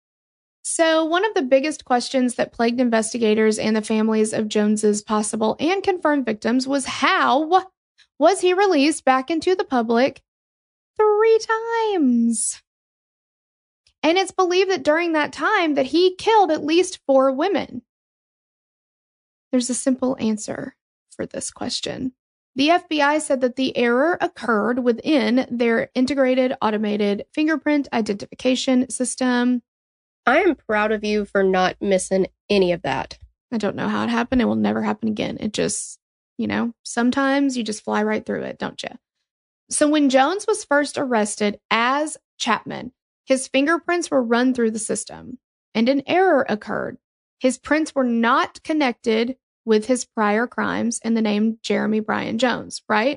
So one of the biggest questions that plagued investigators and the families of Jones's possible and confirmed victims was how was he released back into the public three times? And it's believed that during that time that he killed at least four women. There's a simple answer for this question. The F B I said that the error occurred within their integrated automated fingerprint identification system. I am proud of you for not missing any of that. I don't know how it happened. It will never happen again. It just, you know, sometimes you just fly right through it, don't you? So when Jones was first arrested as Chapman, his fingerprints were run through the system and an error occurred. His prints were not connected with his prior crimes and the name Jeremy Bryan Jones, right?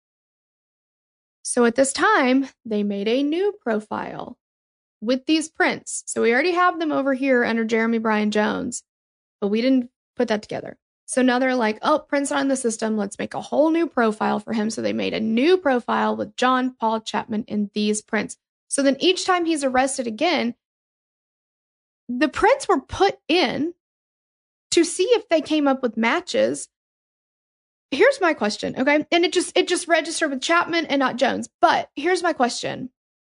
So at this time, they made a new profile with these prints. So we already have them over here under Jeremy Bryan Jones. but we didn't put that together. So now they're like, oh, Prince not in the system. Let's make a whole new profile for him. So they made a new profile with John Paul Chapman and these prints. So then each time he's arrested again, the prints were put in to see if they came up with matches. Here's my question, okay? And it just it just registered with Chapman and not Jones. But here's my question.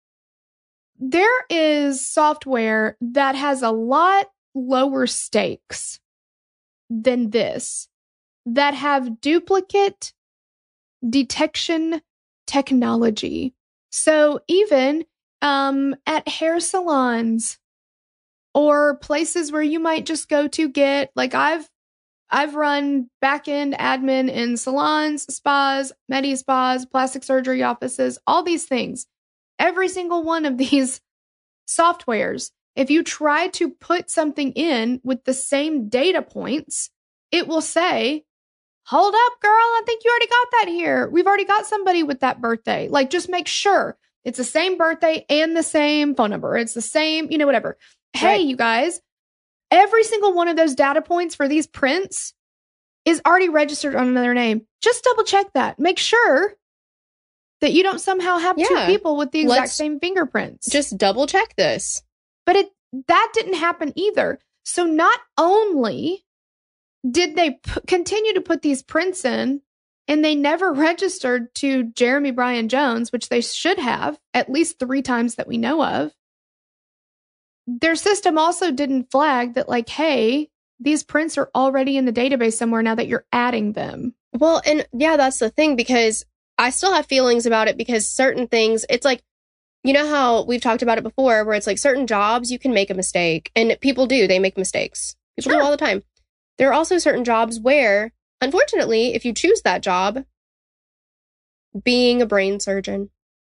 There is software that has a lot lower stakes than this that have duplicate detection technology. So even um, at hair salons or places where you might just go to get, like I've I've run back-end admin in salons, spas, medi spas, plastic surgery offices, all these things. Every single one of these softwares, if you try to put something in with the same data points, it will say, hold up, girl, I think you already got that here. We've already got somebody with that birthday. Like, just make sure it's the same birthday and the same phone number. It's the same, you know, whatever. Hey, right. You guys, every single one of those data points for these prints is already registered on another name. Just double check that. Make sure that you don't somehow have yeah. two people with the exact Let's same fingerprints. Just double check this. But it that didn't happen either. So not only did they p- continue to put these prints in, and they never registered to Jeremy Bryan Jones, which they should have at least three times that we know of. Their system also didn't flag that, like, hey, these prints are already in the database somewhere now that you're adding them. Well, and yeah, that's the thing, because I still have feelings about it, because certain things, it's like, you know how we've talked about it before, where it's like certain jobs, you can make a mistake, and people do, they make mistakes. People sure. do all the time. There are also certain jobs where, unfortunately, if you choose that job, being a brain surgeon,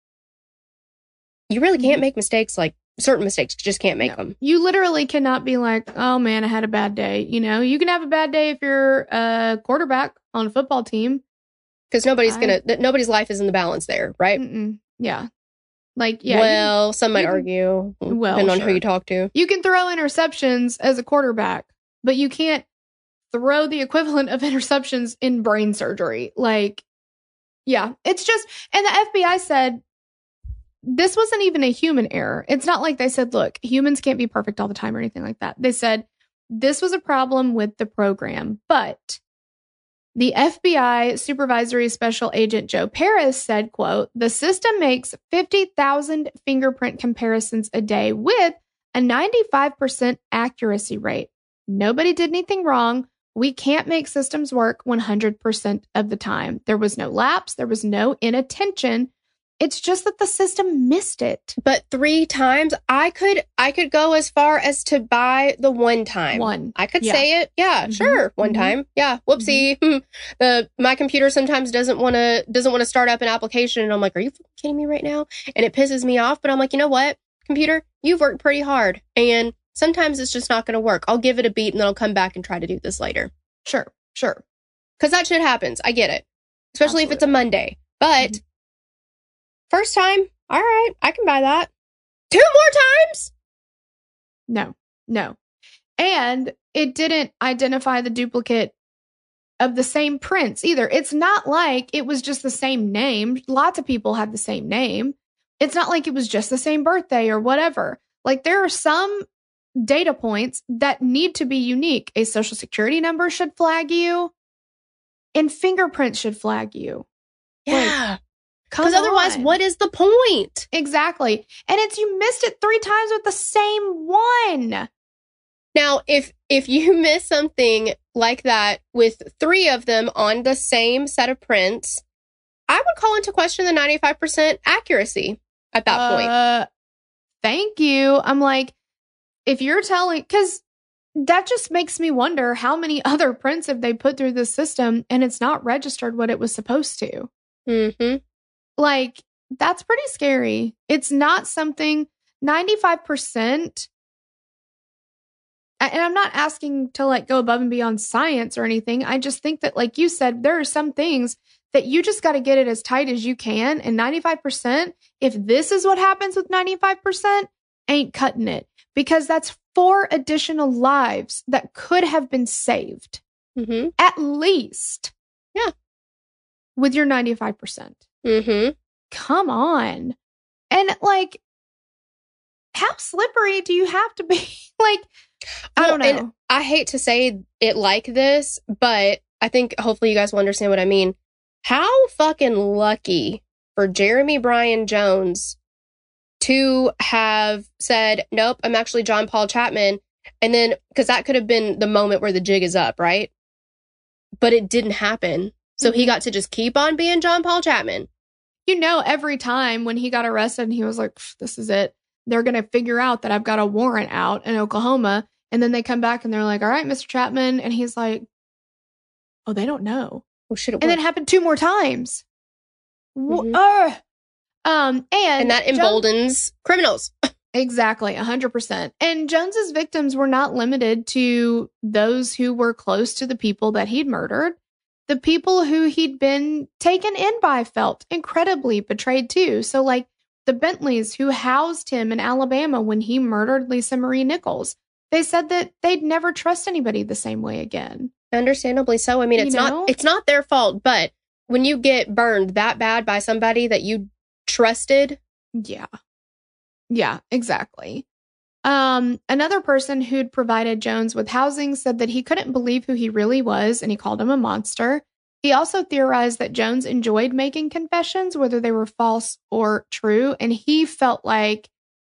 you really can't make mistakes. Like, certain mistakes, you just can't make no. them. You literally cannot be like, oh man, I had a bad day. You know, you can have a bad day if you're a quarterback on a football team. Because nobody's I, gonna, nobody's life is in the balance there, right? Mm-mm. Yeah. Like, yeah. Well, you, some might can, argue, well, depending on sure. who you talk to. You can throw interceptions as a quarterback, but you can't throw the equivalent of interceptions in brain surgery. Like, yeah, it's just, and the F B I said, this wasn't even a human error. It's not like they said, look, humans can't be perfect all the time or anything like that. They said, this was a problem with the program, but the F B I Supervisory Special Agent Joe Paris said, quote, the system makes fifty thousand fingerprint comparisons a day with a ninety-five percent accuracy rate. Nobody did anything wrong. We can't make systems work one hundred percent of the time. There was no lapse. There was no inattention. It's just that the system missed it. But three times, I could I could go as far as to buy the one time. One. I could yeah. say it. Yeah, mm-hmm. sure. One mm-hmm. time. Yeah. Whoopsie. Mm-hmm. the my computer sometimes doesn't want to doesn't want to start up an application, and I'm like, are you kidding me right now? And it pisses me off. But I'm like, you know what, computer, you've worked pretty hard, and sometimes it's just not going to work. I'll give it a beat, and then I'll come back and try to do this later. Sure. Sure. Because that shit happens. I get it, especially Absolutely. If it's a Monday. But mm-hmm. first time, all right, I can buy that. Two more times? No, no. And it didn't identify the duplicate of the same prints either. It's not like it was just the same name. Lots of people had the same name. It's not like it was just the same birthday or whatever. Like, there are some data points that need to be unique. A social security number should flag you, and fingerprints should flag you. Yeah. Like, because otherwise, what is the point? Exactly. And it's, you missed it three times with the same one. Now, if if you miss something like that with three of them on the same set of prints, I would call into question the ninety-five percent accuracy at that uh, point. Thank you. I'm like, if you're telling, because that just makes me wonder how many other prints have they put through this system and it's not registered what it was supposed to. Mm-hmm. Like, that's pretty scary. It's not something, ninety-five percent, and I'm not asking to like go above and beyond science or anything. I just think that, like you said, there are some things that you just got to get it as tight as you can. And ninety-five percent, if this is what happens with ninety-five percent, ain't cutting it, because that's four additional lives that could have been saved. Mm-hmm. At least. Yeah. With your ninety-five percent. Mm-hmm. Come on. And like, how slippery do you have to be? Like, I well, don't know. And I hate to say it like this, but I think hopefully you guys will understand what I mean. How fucking lucky for Jeremy Bryan Jones to have said, nope, I'm actually John Paul Chapman. And then, because that could have been the moment where the jig is up, right? But it didn't happen. So mm-hmm. he got to just keep on being John Paul Chapman. You know, every time when he got arrested and he was like, this is it. They're going to figure out that I've got a warrant out in Oklahoma. And then they come back and they're like, all right, Mister Chapman. And he's like, oh, they don't know. Oh, shit, it and worked. then it happened two more times. Mm-hmm. Uh, um, and, and that emboldens Jones- criminals. Exactly, one hundred percent. And Jones's victims were not limited to those who were close to the people that he'd murdered. The people who he'd been taken in by felt incredibly betrayed too. So like the Bentleys who housed him in Alabama when he murdered Lisa Marie Nichols, they said that they'd never trust anybody the same way again. Understandably so. I mean, it's you know? not it's not their fault, but when you get burned that bad by somebody that you trusted. Yeah. Yeah, exactly. Um, another person who'd provided Jones with housing said that he couldn't believe who he really was, and he called him a monster. He also theorized that Jones enjoyed making confessions, whether they were false or true, and he felt like,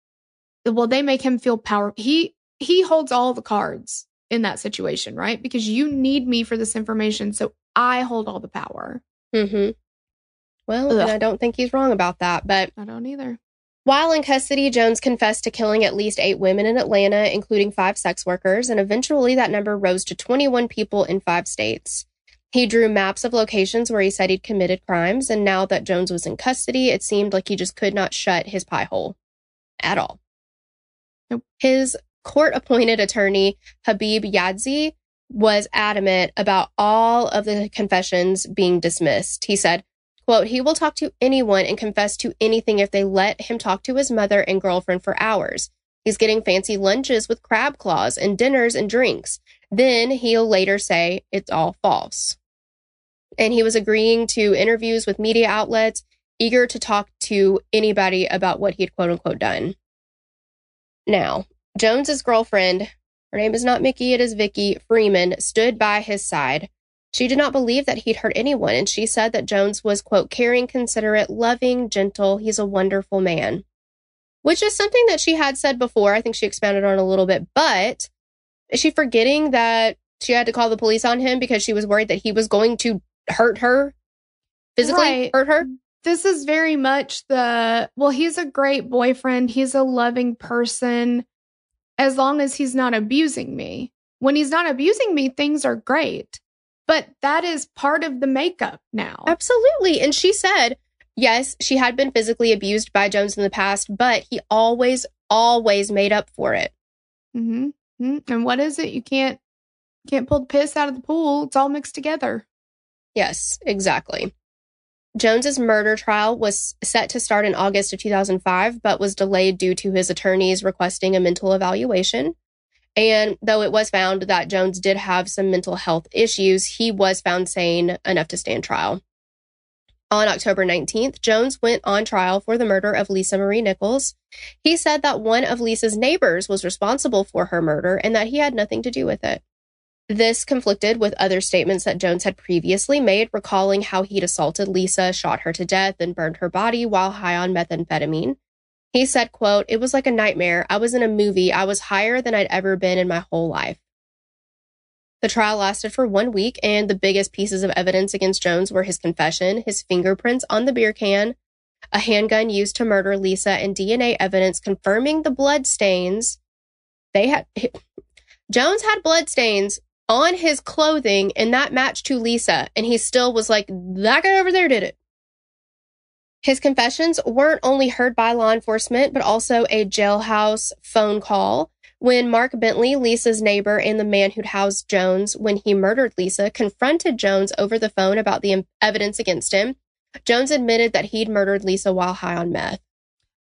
well, they make him feel powerful. He he holds all the cards in that situation, right? Because you need me for this information, so I hold all the power. Mm-hmm. Well, and I don't think he's wrong about that, but I don't either. While in custody, Jones confessed to killing at least eight women in Atlanta, including five sex workers, and eventually that number rose to twenty-one people in five states. He drew maps of locations where he said he'd committed crimes, and now that Jones was in custody, it seemed like he just could not shut his pie hole at all. Nope. His court-appointed attorney, Habib Yadzi, was adamant about all of the confessions being dismissed. He said, quote, he will talk to anyone and confess to anything if they let him talk to his mother and girlfriend for hours. He's getting fancy lunches with crab claws and dinners and drinks. Then he'll later say it's all false. And he was agreeing to interviews with media outlets, eager to talk to anybody about what he'd quote unquote done. Now, Jones's girlfriend, her name is not Mickey, it is Vicky Freeman, stood by his side. She did not believe that he'd hurt anyone, and she said that Jones was, quote, caring, considerate, loving, gentle. He's a wonderful man. Which is something that she had said before. I think she expanded on it a little bit. But is she forgetting that she had to call the police on him because she was worried that he was going to hurt her? Physically right. hurt her? This is very much the, well, he's a great boyfriend. He's a loving person. As long as he's not abusing me. When he's not abusing me, things are great. But that is part of the makeup now. Absolutely. And she said, yes, she had been physically abused by Jones in the past, but he always, always made up for it. Mm-hmm. Mm-hmm. And what is it? You can't, can't pull the piss out of the pool. It's all mixed together. Yes, exactly. Jones's murder trial was set to start in August of two thousand five, but was delayed due to his attorneys requesting a mental evaluation. And though it was found that Jones did have some mental health issues, he was found sane enough to stand trial. On October nineteenth, Jones went on trial for the murder of Lisa Marie Nichols. He said that one of Lisa's neighbors was responsible for her murder and that he had nothing to do with it. This conflicted with other statements that Jones had previously made, recalling how he'd assaulted Lisa, shot her to death, and burned her body while high on methamphetamine. He said, quote, it was like a nightmare. I was in a movie. I was higher than I'd ever been in my whole life. The trial lasted for one week, and the biggest pieces of evidence against Jones were his confession, his fingerprints on the beer can, a handgun used to murder Lisa, and D N A evidence confirming the blood stains. They had Jones had blood stains on his clothing, and that matched to Lisa, and he still was like, that guy over there did it. His confessions weren't only heard by law enforcement, but also a jailhouse phone call when Mark Bentley, Lisa's neighbor and the man who'd housed Jones when he murdered Lisa, confronted Jones over the phone about the evidence against him. Jones admitted that he'd murdered Lisa while high on meth.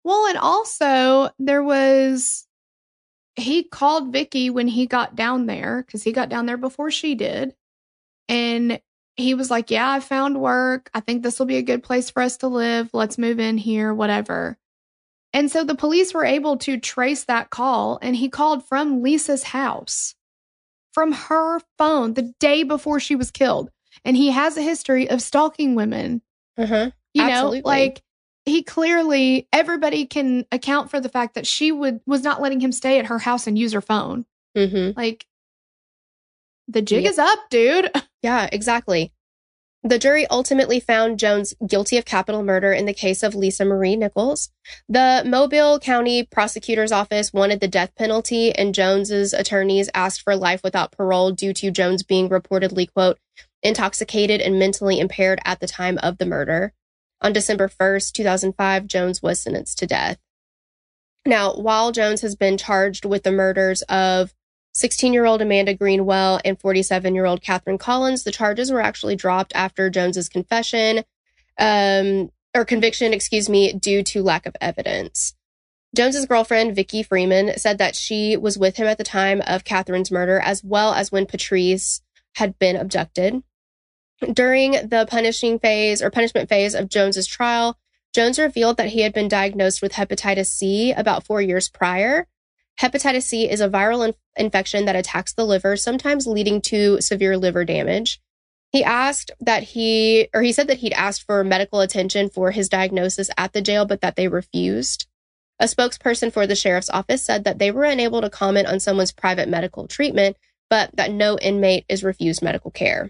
Well, and also there was, he called Vicky when he got down there, because he got down there before she did. And he was like, yeah, I found work. I think this will be a good place for us to live. Let's move in here, whatever. And so the police were able to trace that call, and he called from Lisa's house, from her phone the day before she was killed. And he has a history of stalking women. Uh-huh. You Absolutely. know, like, he clearly, everybody can account for the fact that she would was not letting him stay at her house and use her phone. Mm-hmm. Like, the jig Yep. is up, dude. Yeah, exactly. The jury ultimately found Jones guilty of capital murder in the case of Lisa Marie Nichols. The Mobile County Prosecutor's Office wanted the death penalty, and Jones's attorneys asked for life without parole due to Jones being reportedly, quote, intoxicated and mentally impaired at the time of the murder. On December first, two thousand five, Jones was sentenced to death. Now, while Jones has been charged with the murders of sixteen-year-old Amanda Greenwell and forty-seven-year-old Catherine Collins, the charges were actually dropped after Jones's confession, um, or conviction, excuse me, due to lack of evidence. Jones's girlfriend, Vicky Freeman, said that she was with him at the time of Catherine's murder, as well as when Patrice had been abducted. During the punishing phase or punishment phase of Jones's trial, Jones revealed that he had been diagnosed with hepatitis C about four years prior. Hepatitis C is a viral in- infection that attacks the liver, sometimes leading to severe liver damage. He asked that he, or he said that he'd asked for medical attention for his diagnosis at the jail, but that they refused. A spokesperson for the sheriff's office said that they were unable to comment on someone's private medical treatment, but that no inmate is refused medical care.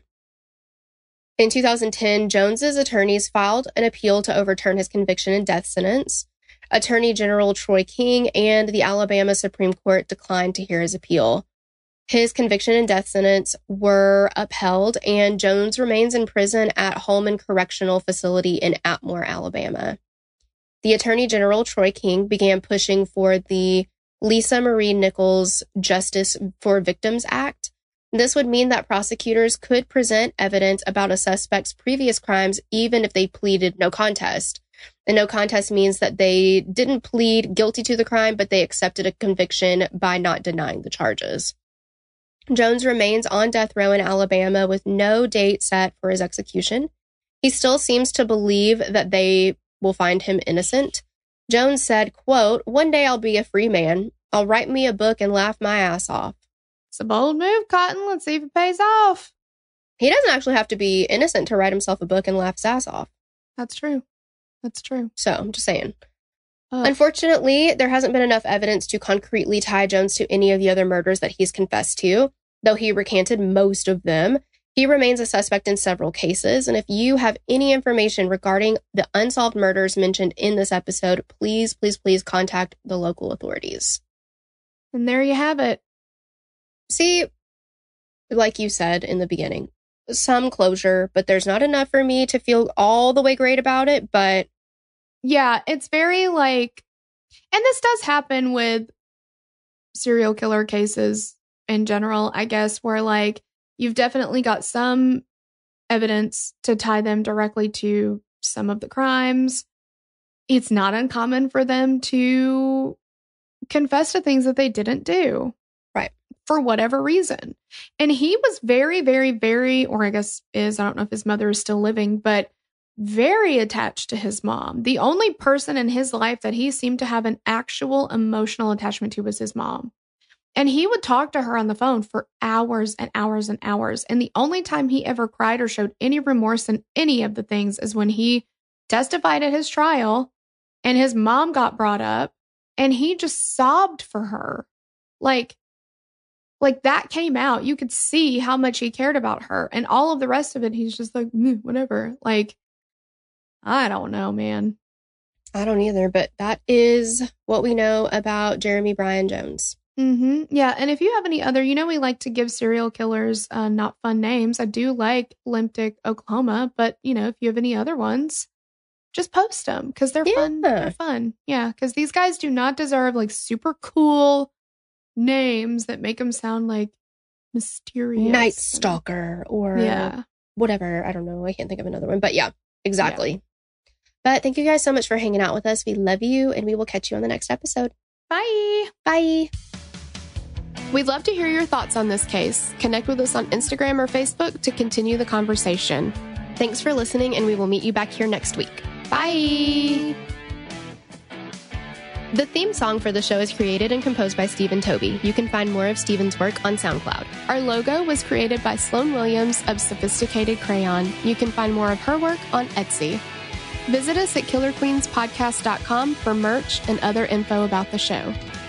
In two thousand ten, Jones's attorneys filed an appeal to overturn his conviction and death sentence. Attorney General Troy King and the Alabama Supreme Court declined to hear his appeal. His conviction and death sentence were upheld, and Jones remains in prison at Holman Correctional Facility in Atmore, Alabama. The Attorney General Troy King began pushing for the Lisa Marie Nichols Justice for Victims Act. This would mean that prosecutors could present evidence about a suspect's previous crimes even if they pleaded no contest. And no contest means that they didn't plead guilty to the crime, but they accepted a conviction by not denying the charges. Jones remains on death row in Alabama with no date set for his execution. He still seems to believe that they will find him innocent. Jones said, quote, "One day I'll be a free man. I'll write me a book and laugh my ass off." It's a bold move, Cotton. Let's see if it pays off. He doesn't actually have to be innocent to write himself a book and laugh his ass off. That's true. That's true. So I'm just saying. Ugh. Unfortunately, there hasn't been enough evidence to concretely tie Jones to any of the other murders that he's confessed to. Though he recanted most of them, he remains a suspect in several cases. And if you have any information regarding the unsolved murders mentioned in this episode, please, please, please contact the local authorities. And there you have it. See, like you said in the beginning, some closure, but there's not enough for me to feel all the way great about it. But yeah, it's very like, and this does happen with serial killer cases in general, I guess, where like you've definitely got some evidence to tie them directly to some of the crimes. It's not uncommon for them to confess to things that they didn't do. Right. For whatever reason. And he was very, very, very, or I guess is, I don't know if his mother is still living, but very attached to his mom. The only person in his life that he seemed to have an actual emotional attachment to was his mom. And he would talk to her on the phone for hours and hours and hours. And the only time he ever cried or showed any remorse in any of the things is when he testified at his trial and his mom got brought up and he just sobbed for her. Like, like that came out. You could see how much he cared about her, and all of the rest of it, he's just like, mm, whatever. Like, I don't know, man. I don't either, but that is what we know about Jeremy Bryan Jones. Mm-hmm. Yeah, and if you have any other, you know, we like to give serial killers uh, not fun names. I do like Limptic, Oklahoma, but, you know, if you have any other ones, just post them because they're yeah. fun. They're fun. Yeah, because these guys do not deserve like super cool names that make them sound like mysterious. Night Stalker or yeah. whatever. I don't know. I can't think of another one, but yeah, exactly. But thank you guys so much for hanging out with us. We love you, and we will catch you on the next episode. Bye. Bye. We'd love to hear your thoughts on this case. Connect with us on Instagram or Facebook to continue the conversation. Thanks for listening, and we will meet you back here next week. Bye. The theme song for the show is created and composed by Stephen Toby. You can find more of Stephen's work on SoundCloud. Our logo was created by Sloan Williams of Sophisticated Crayon. You can find more of her work on Etsy. Visit us at killer queens podcast dot com for merch and other info about the show.